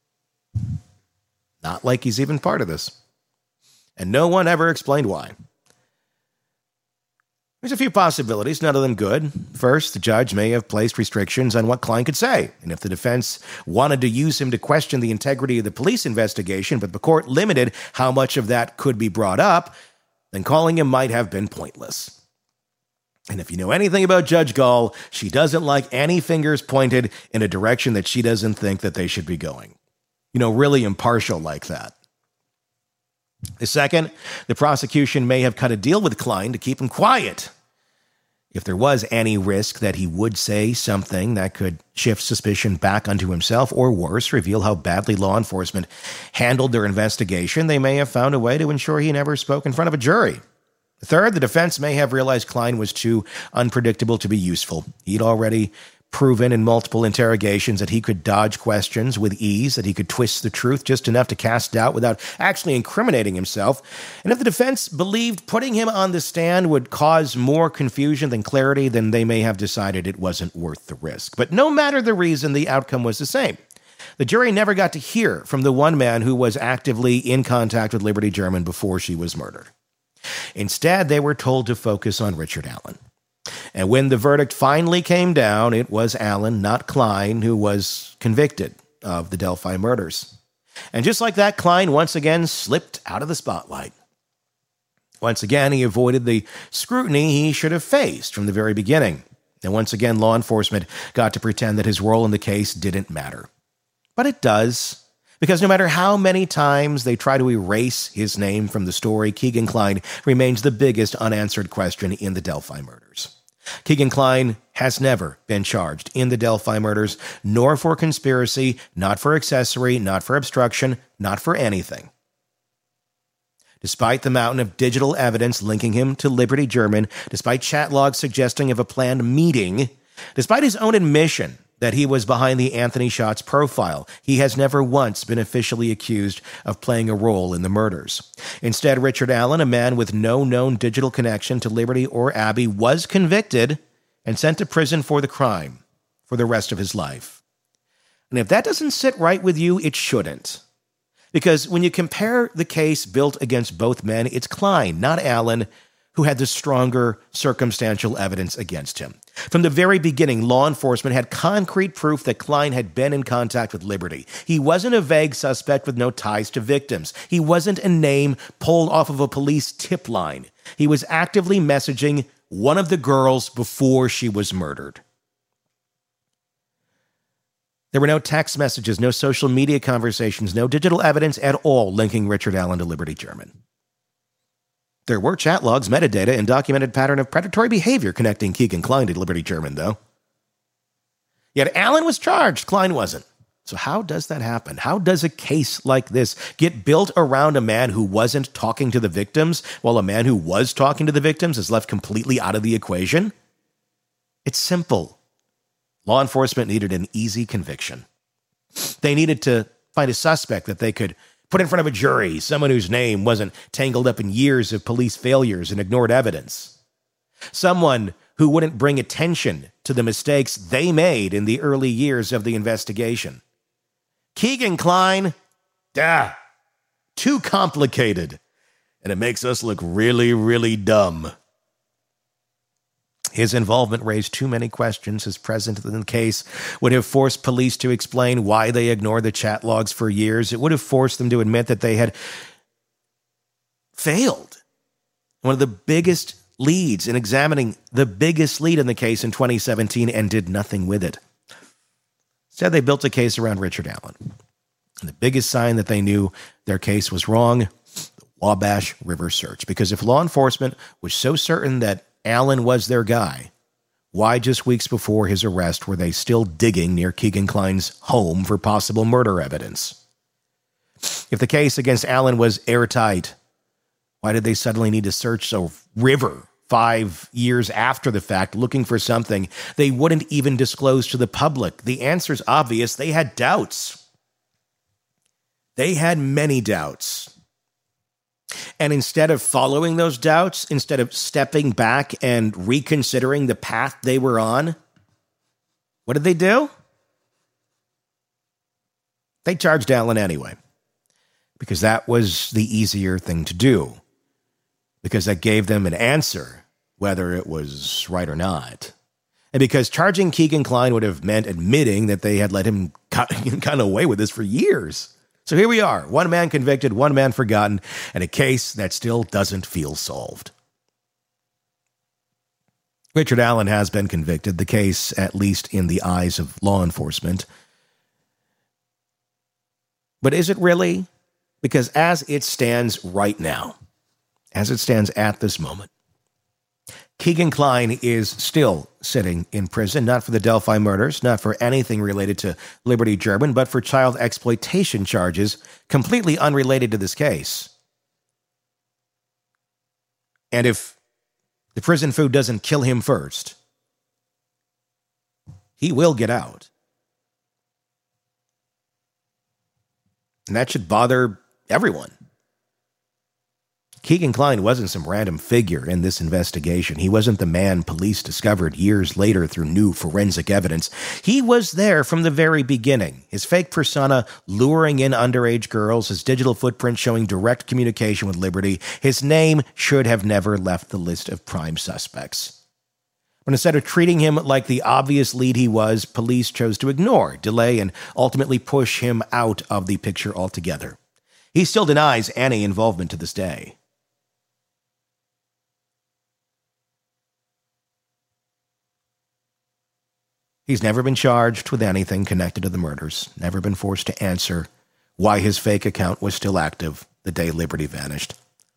not like he's even part of this. And no one ever explained why. There's a few possibilities, none of them good. First, the judge may have placed restrictions on what Kline could say, and if the defense wanted to use him to question the integrity of the police investigation, but the court limited how much of that could be brought up, then calling him might have been pointless. And if you know anything about Judge Gall, she doesn't like any fingers pointed in a direction that she doesn't think that they should be going. You know, really impartial like that. The second, the prosecution may have cut a deal with Kline to keep him quiet. If there was any risk that he would say something that could shift suspicion back onto himself, or worse, reveal how badly law enforcement handled their investigation, they may have found a way to ensure he never spoke in front of a jury. Third, the defense may have realized Kline was too unpredictable to be useful. He'd already proven in multiple interrogations that he could dodge questions with ease, that he could twist the truth just enough to cast doubt without actually incriminating himself. And if the defense believed putting him on the stand would cause more confusion than clarity, then they may have decided it wasn't worth the risk. But no matter the reason, the outcome was the same. The jury never got to hear from the one man who was actively in contact with Liberty German before she was murdered. Instead, they were told to focus on Richard Allen. And when the verdict finally came down, it was Allen, not Kline, who was convicted of the Delphi murders. And just like that, Kline once again slipped out of the spotlight. Once again, he avoided the scrutiny he should have faced from the very beginning. And once again, law enforcement got to pretend that his role in the case didn't matter. But it does, because no matter how many times they try to erase his name from the story, Keegan Kline remains the biggest unanswered question in the Delphi murders. Keegan Kline has never been charged in the Delphi murders, nor for conspiracy, not for accessory, not for obstruction, not for anything. Despite the mountain of digital evidence linking him to Liberty German, despite chat logs suggesting of a planned meeting, despite his own admission that he was behind the Anthony Shots profile, he has never once been officially accused of playing a role in the murders. Instead, Richard Allen, a man with no known digital connection to Liberty or Abby, was convicted and sent to prison for the crime for the rest of his life. And if that doesn't sit right with you, it shouldn't. Because when you compare the case built against both men, it's Kline, not Allen, who had the stronger circumstantial evidence against him. From the very beginning, law enforcement had concrete proof that Kline had been in contact with Liberty. He wasn't a vague suspect with no ties to victims. He wasn't a name pulled off of a police tip line. He was actively messaging one of the girls before she was murdered. There were no text messages, no social media conversations, no digital evidence at all linking Richard Allen to Liberty German. There were chat logs, metadata, and documented pattern of predatory behavior connecting Keegan Kline to Liberty German, though. Yet Allen was charged, Kline wasn't. So how does that happen? How does a case like this get built around a man who wasn't talking to the victims, while a man who was talking to the victims is left completely out of the equation? It's simple. Law enforcement needed an easy conviction. They needed to find a suspect that they could put in front of a jury, someone whose name wasn't tangled up in years of police failures and ignored evidence. Someone who wouldn't bring attention to the mistakes they made in the early years of the investigation. Keegan Kline, duh, too complicated, and it makes us look really, really dumb. His involvement raised too many questions. His presence in the case would have forced police to explain why they ignored the chat logs for years. It would have forced them to admit that they had failed. One of the biggest leads in examining the biggest lead in the case in twenty seventeen and did nothing with it. Instead, they built a case around Richard Allen. And the biggest sign that they knew their case was wrong, the Wabash River search. Because if law enforcement was so certain that Allen was their guy, why just weeks before his arrest were they still digging near Keegan Kline's home for possible murder evidence? If the case against Allen was airtight, why did they suddenly need to search a river five years after the fact looking for something they wouldn't even disclose to the public? The answer's obvious. They had doubts. They had many doubts. And instead of following those doubts, instead of stepping back and reconsidering the path they were on, what did they do? They charged Allen anyway, because that was the easier thing to do, because that gave them an answer, whether it was right or not. And because charging Keegan Kline would have meant admitting that they had let him kind of away with this for years. So here we are, one man convicted, one man forgotten, and a case that still doesn't feel solved. Richard Allen has been convicted, the case, at least in the eyes of law enforcement. But is it really? Because as it stands right now, as it stands at this moment, Keegan Kline is still sitting in prison, not for the Delphi murders, not for anything related to Liberty German, but for child exploitation charges completely unrelated to this case. And if the prison food doesn't kill him first, he will get out. And that should bother everyone. Keegan Kline wasn't some random figure in this investigation. He wasn't the man police discovered years later through new forensic evidence. He was there from the very beginning. His fake persona luring in underage girls, his digital footprint showing direct communication with Liberty. His name should have never left the list of prime suspects. But instead of treating him like the obvious lead he was, police chose to ignore, delay, and ultimately push him out of the picture altogether. He still denies any involvement to this day. He's never been charged with anything connected to the murders, never been forced to answer why his fake account was still active the day Liberty vanished.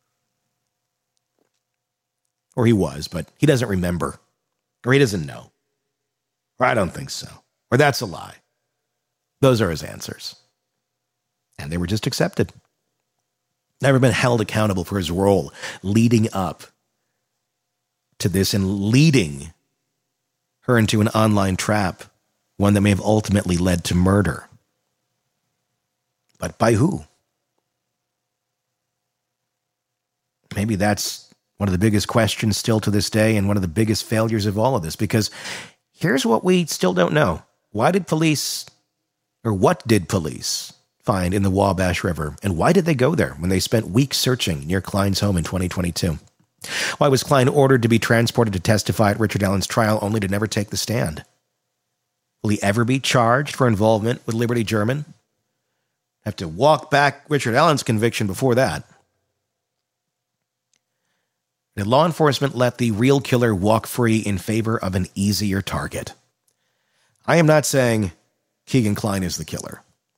Or he was, but he doesn't remember. Or he doesn't know. Or I don't think so. Or that's a lie. Those are his answers. And they were just accepted. Never been held accountable for his role leading up to this and leading her into an online trap, one that may have ultimately led to murder. But by who? Maybe that's one of the biggest questions still to this day and one of the biggest failures of all of this, because here's what we still don't know. Why did police, or what did police find in the Wabash River, and why did they go there when they spent weeks searching near Klein's home in twenty twenty-two? Why was Klein ordered to be transported to testify at Richard Allen's trial only to never take the stand? Will he ever be charged for involvement with Liberty German? Have to walk back Richard Allen's conviction before that. Did law enforcement let the real killer walk free in favor of an easier target? I am not saying Keegan Klein is the killer.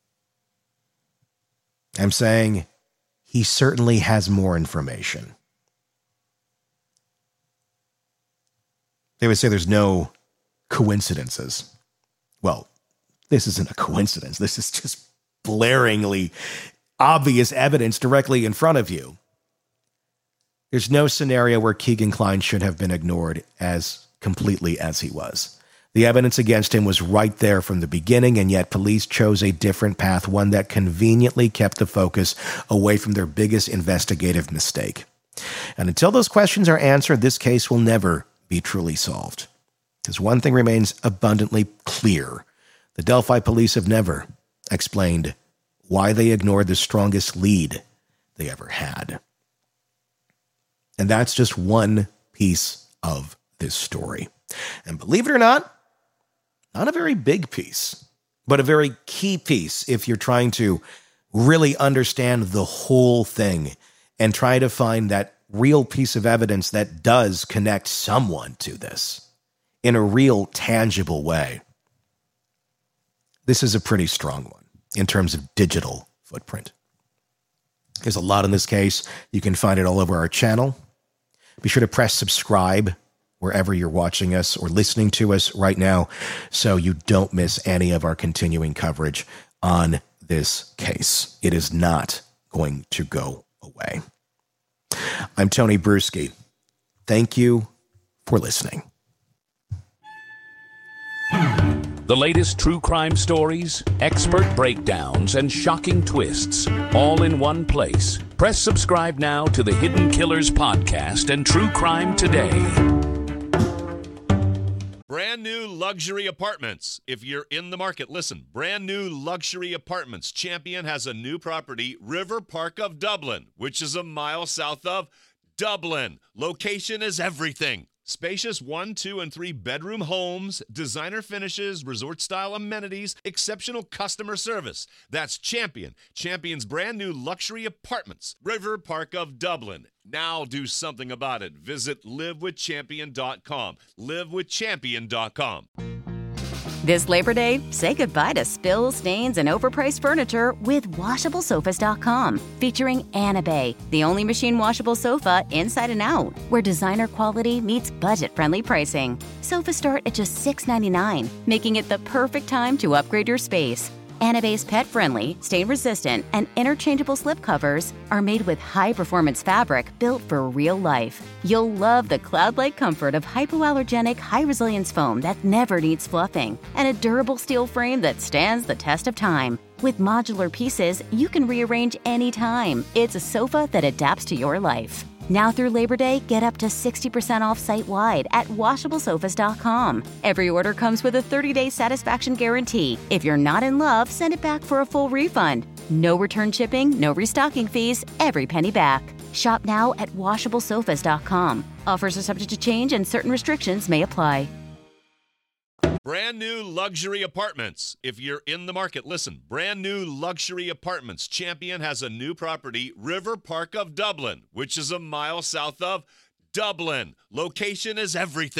I'm saying he certainly has more information. They would say there's no coincidences. Well, this isn't a coincidence. This is just blaringly obvious evidence directly in front of you. There's no scenario where Keegan Klein should have been ignored as completely as he was. The evidence against him was right there from the beginning, and yet police chose a different path, one that conveniently kept the focus away from their biggest investigative mistake. And until those questions are answered, this case will never be truly solved. Because one thing remains abundantly clear. The Delphi police have never explained why they ignored the strongest lead they ever had. And that's just one piece of this story. And believe it or not, not a very big piece, but a very key piece if you're trying to really understand the whole thing and try to find that real piece of evidence that does connect someone to this in a real tangible way. This is a pretty strong one in terms of digital footprint. There's a lot in this case. You can find it all over our channel. Be sure to press subscribe wherever you're watching us or listening to us right now so you don't miss any of our continuing coverage on this case. It is not going to go away. I'm Tony Bruschi. Thank you for listening. The latest true crime stories, expert breakdowns, and shocking twists, all in one place. Press subscribe now to the Hidden Killers Podcast and True Crime Today. Brand new luxury apartments. If you're in the market, listen. Brand new luxury apartments. Champion has a new property, River Park of Dublin, which is a mile south of Dublin. Location is everything. Spacious one, two, and three bedroom homes, designer finishes, resort-style amenities, exceptional customer service. That's Champion. Champion's brand new luxury apartments, River Park of Dublin. Now do something about it. Visit live with champion dot com. live with champion dot com. This Labor Day, say goodbye to spills, stains, and overpriced furniture with washable sofas dot com. Featuring Anabay, the only machine washable sofa inside and out, where designer quality meets budget-friendly pricing. Sofas start at just six ninety-nine, making it the perfect time to upgrade your space. Anabay's pet-friendly, stain-resistant, and interchangeable slipcovers are made with high-performance fabric built for real life. You'll love the cloud-like comfort of hypoallergenic, high-resilience foam that never needs fluffing, and a durable steel frame that stands the test of time. With modular pieces, you can rearrange anytime. It's a sofa that adapts to your life. Now through Labor Day, get up to sixty percent off site-wide at washable sofas dot com. Every order comes with a thirty-day satisfaction guarantee. If you're not in love, send it back for a full refund. No return shipping, no restocking fees, every penny back. Shop now at washable sofas dot com. Offers are subject to change and certain restrictions may apply. Brand new luxury apartments. If you're in the market, listen. Brand new luxury apartments. Champion has a new property, River Park of Dublin, which is a mile south of Dublin. Location is everything.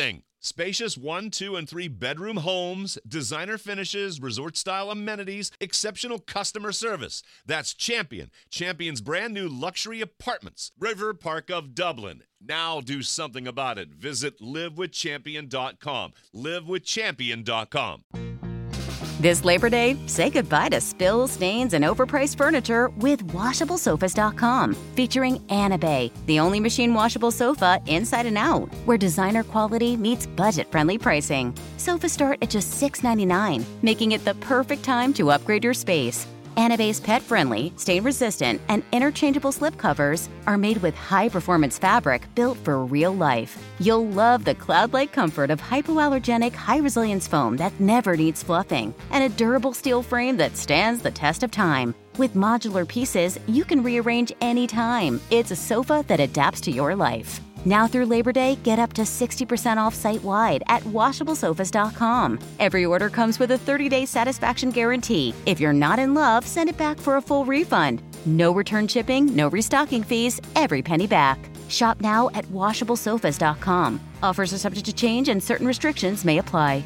Spacious one, two, and three bedroom homes, designer finishes, resort-style amenities, exceptional customer service. That's Champion. Champion's brand new luxury apartments. River Park of Dublin. Now do something about it. Visit live with champion dot com. live with champion dot com. This Labor Day, say goodbye to spills, stains, and overpriced furniture with washable sofas dot com. Featuring Anabay, the only machine washable sofa inside and out, where designer quality meets budget-friendly pricing. Sofas start at just six ninety-nine, making it the perfect time to upgrade your space. Anabay's pet-friendly, stain-resistant, and interchangeable slip covers are made with high-performance fabric built for real life. You'll love the cloud-like comfort of hypoallergenic, high-resilience foam that never needs fluffing, and a durable steel frame that stands the test of time. With modular pieces, you can rearrange anytime. It's a sofa that adapts to your life. Now through Labor Day, get up to sixty percent off site-wide at washable sofas dot com. Every order comes with a thirty-day satisfaction guarantee. If you're not in love, send it back for a full refund. No return shipping, no restocking fees, every penny back. Shop now at washable sofas dot com. Offers are subject to change and certain restrictions may apply.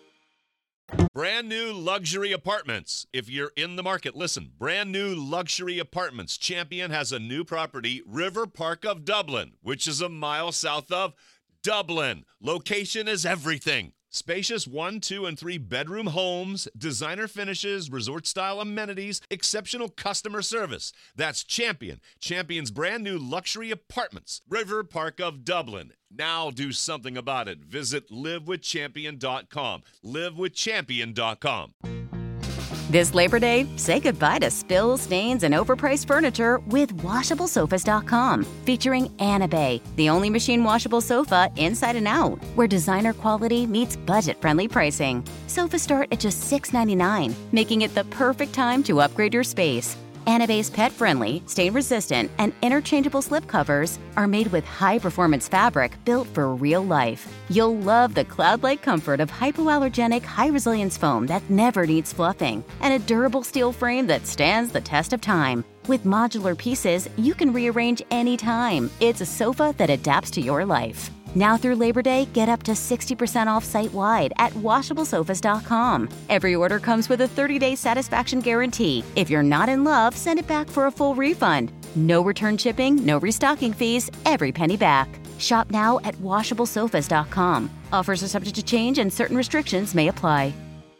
Brand new luxury apartments. If you're in the market, listen. Brand new luxury apartments. Champion has a new property, River Park of Dublin, which is a mile south of Dublin. Location is everything. Spacious one, two, and three bedroom homes, designer finishes, resort-style amenities, exceptional customer service. That's Champion. Champion's brand new luxury apartments. River Park of Dublin. Now do something about it. Visit live with champion dot com. live with champion dot com. This Labor Day, say goodbye to spills, stains, and overpriced furniture with washable sofas dot com. Featuring Anabay, the only machine washable sofa inside and out, where designer quality meets budget-friendly pricing. Sofas start at just six ninety-nine, making it the perfect time to upgrade your space. Anabay's pet-friendly, stain-resistant, and interchangeable slip covers are made with high-performance fabric built for real life. You'll love the cloud-like comfort of hypoallergenic, high-resilience foam that never needs fluffing, and a durable steel frame that stands the test of time. With modular pieces, you can rearrange anytime. It's a sofa that adapts to your life. Now through Labor Day, get up to sixty percent off site-wide at washable sofas dot com. Every order comes with a thirty-day satisfaction guarantee. If you're not in love, send it back for a full refund. No return shipping, no restocking fees, every penny back. Shop now at washable sofas dot com. Offers are subject to change and certain restrictions may apply.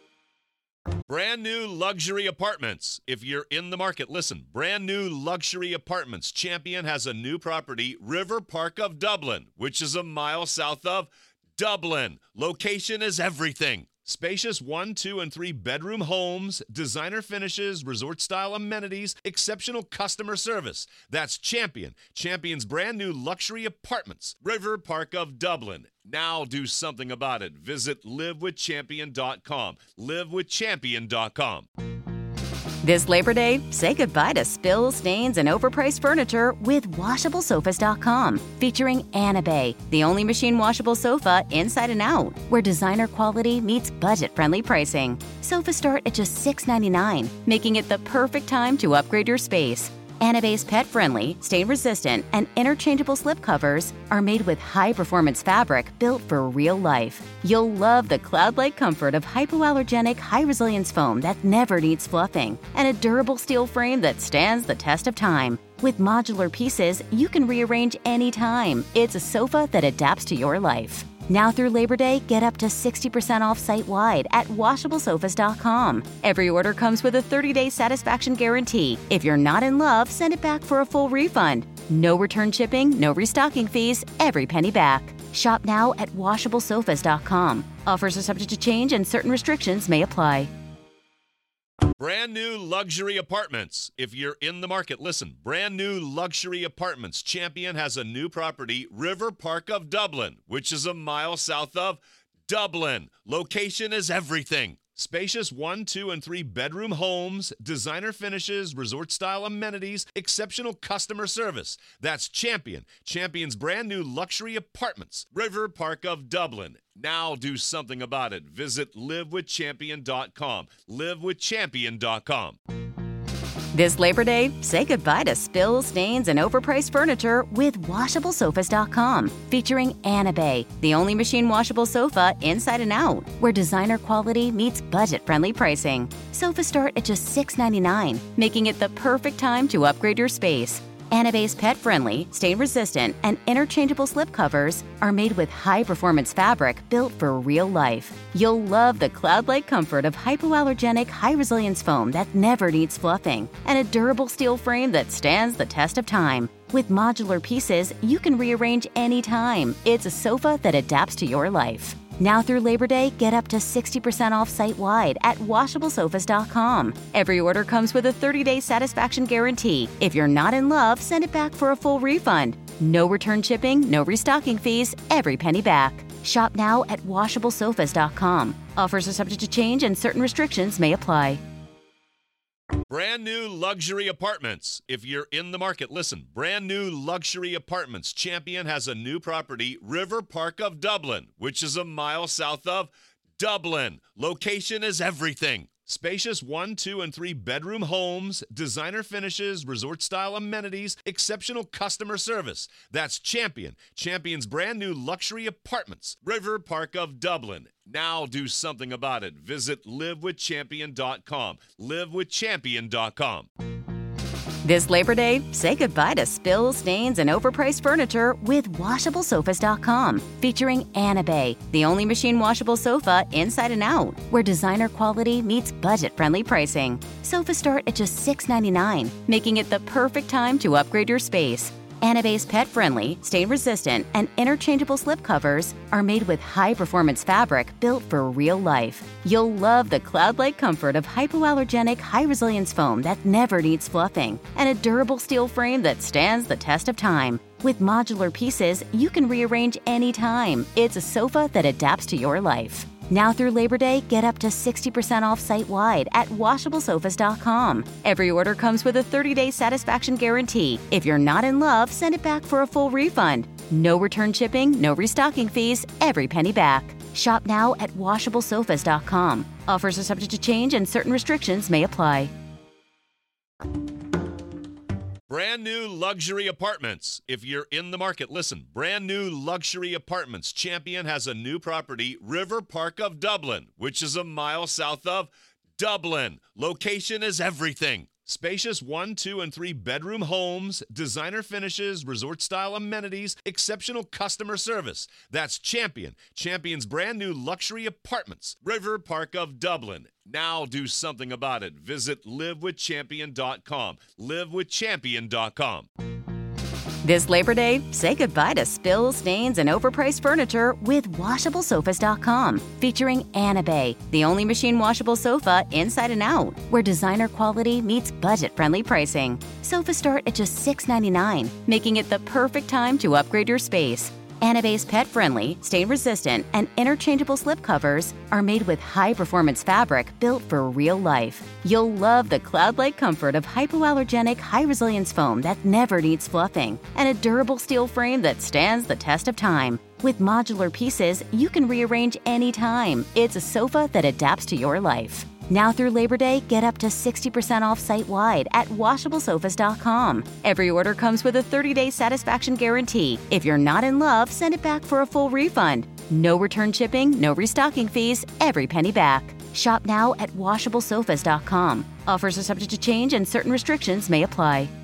Brand new luxury apartments. If you're in the market, listen. Brand new luxury apartments. Champion has a new property, River Park of Dublin, which is a mile south of Dublin. Location is everything. Spacious one, two, and three bedroom homes, designer finishes, resort-style amenities, exceptional customer service. That's Champion. Champion's brand new luxury apartments. River Park of Dublin. Now do something about it. Visit live with champion dot com. live with champion dot com. This Labor Day, say goodbye to spills, stains, and overpriced furniture with washable sofas dot com. Featuring Anabay, the only machine washable sofa inside and out, where designer quality meets budget-friendly pricing. Sofas start at just six ninety-nine, making it the perfect time to upgrade your space. Anabay's pet-friendly, stain-resistant, and interchangeable slip covers are made with high-performance fabric built for real life. You'll love the cloud-like comfort of hypoallergenic, high-resilience foam that never needs fluffing, and a durable steel frame that stands the test of time. With modular pieces, you can rearrange anytime. It's a sofa that adapts to your life. Now through Labor Day, get up to sixty percent off site-wide at washable sofas dot com. Every order comes with a thirty-day satisfaction guarantee. If you're not in love, send it back for a full refund. No return shipping, no restocking fees, every penny back. Shop now at washable sofas dot com. Offers are subject to change and certain restrictions may apply. Brand new luxury apartments. If you're in the market, listen. Brand new luxury apartments. Champion has a new property, River Park of Dublin, which is a mile south of Dublin. Location is everything. Spacious one, two, and three bedroom homes, designer finishes, resort-style amenities, exceptional customer service. That's Champion. Champion's brand new luxury apartments. River Park of Dublin. Now do something about it. Visit live with champion dot com. live with champion dot com. This Labor Day, say goodbye to spills, stains, and overpriced furniture with washable sofas dot com, featuring Anabay, the only machine washable sofa inside and out, where designer quality meets budget-friendly pricing. Sofas start at just six ninety-nine, making it the perfect time to upgrade your space. Anabay's pet-friendly, stain-resistant, and interchangeable slip covers are made with high-performance fabric built for real life. You'll love the cloud-like comfort of hypoallergenic, high-resilience foam that never needs fluffing, and a durable steel frame that stands the test of time. With modular pieces, you can rearrange anytime. It's a sofa that adapts to your life. Now through Labor Day, get up to sixty percent off site-wide at washable sofas dot com. Every order comes with a thirty-day satisfaction guarantee. If you're not in love, send it back for a full refund. No return shipping, no restocking fees, every penny back. Shop now at washable sofas dot com. Offers are subject to change and certain restrictions may apply. Brand new luxury apartments. If you're in the market, listen. Brand new luxury apartments. Champion has a new property, River Park of Dublin, which is a mile south of Dublin. Location is everything. Spacious one, two, and three bedroom homes, designer finishes, resort-style amenities, exceptional customer service. That's Champion. Champion's brand new luxury apartments, River Park of Dublin. Now do something about it. Visit live with champion dot com. live with champion dot com. This Labor Day, say goodbye to spills, stains, and overpriced furniture with washable sofas dot com, featuring Anabay, the only machine washable sofa inside and out, where designer quality meets budget-friendly pricing. Sofas start at just six ninety-nine, making it the perfect time to upgrade your space. Anabay's pet-friendly, stain-resistant, and interchangeable slip covers are made with high-performance fabric built for real life. You'll love the cloud-like comfort of hypoallergenic, high-resilience foam that never needs fluffing, and a durable steel frame that stands the test of time. With modular pieces, you can rearrange anytime. It's a sofa that adapts to your life. Now through Labor Day, get up to sixty percent off site-wide at washable sofas dot com. Every order comes with a thirty-day satisfaction guarantee. If you're not in love, send it back for a full refund. No return shipping, no restocking fees, every penny back. Shop now at washable sofas dot com. Offers are subject to change and certain restrictions may apply. Brand new luxury apartments. If you're in the market, listen. Brand new luxury apartments. Champion has a new property, River Park of Dublin, which is a mile south of Dublin. Location is everything. Spacious one, two, and three bedroom homes, designer finishes, resort-style amenities, exceptional customer service. That's Champion. Champion's brand new luxury apartments, River Park of Dublin. Now do something about it. Visit live with champion dot com. live with champion dot com. This Labor Day, say goodbye to spills, stains, and overpriced furniture with washable sofas dot com, featuring Anabay, the only machine washable sofa inside and out, where designer quality meets budget-friendly pricing. Sofas start at just six ninety-nine, making it the perfect time to upgrade your space. Anabay's pet-friendly, stain-resistant, and interchangeable slip covers are made with high-performance fabric built for real life. You'll love the cloud-like comfort of hypoallergenic, high-resilience foam that never needs fluffing, and a durable steel frame that stands the test of time. With modular pieces, you can rearrange anytime. It's a sofa that adapts to your life. Now through Labor Day, get up to sixty percent off site-wide at washable sofas dot com. Every order comes with a thirty-day satisfaction guarantee. If you're not in love, send it back for a full refund. No return shipping, no restocking fees, every penny back. Shop now at washable sofas dot com. Offers are subject to change and certain restrictions may apply.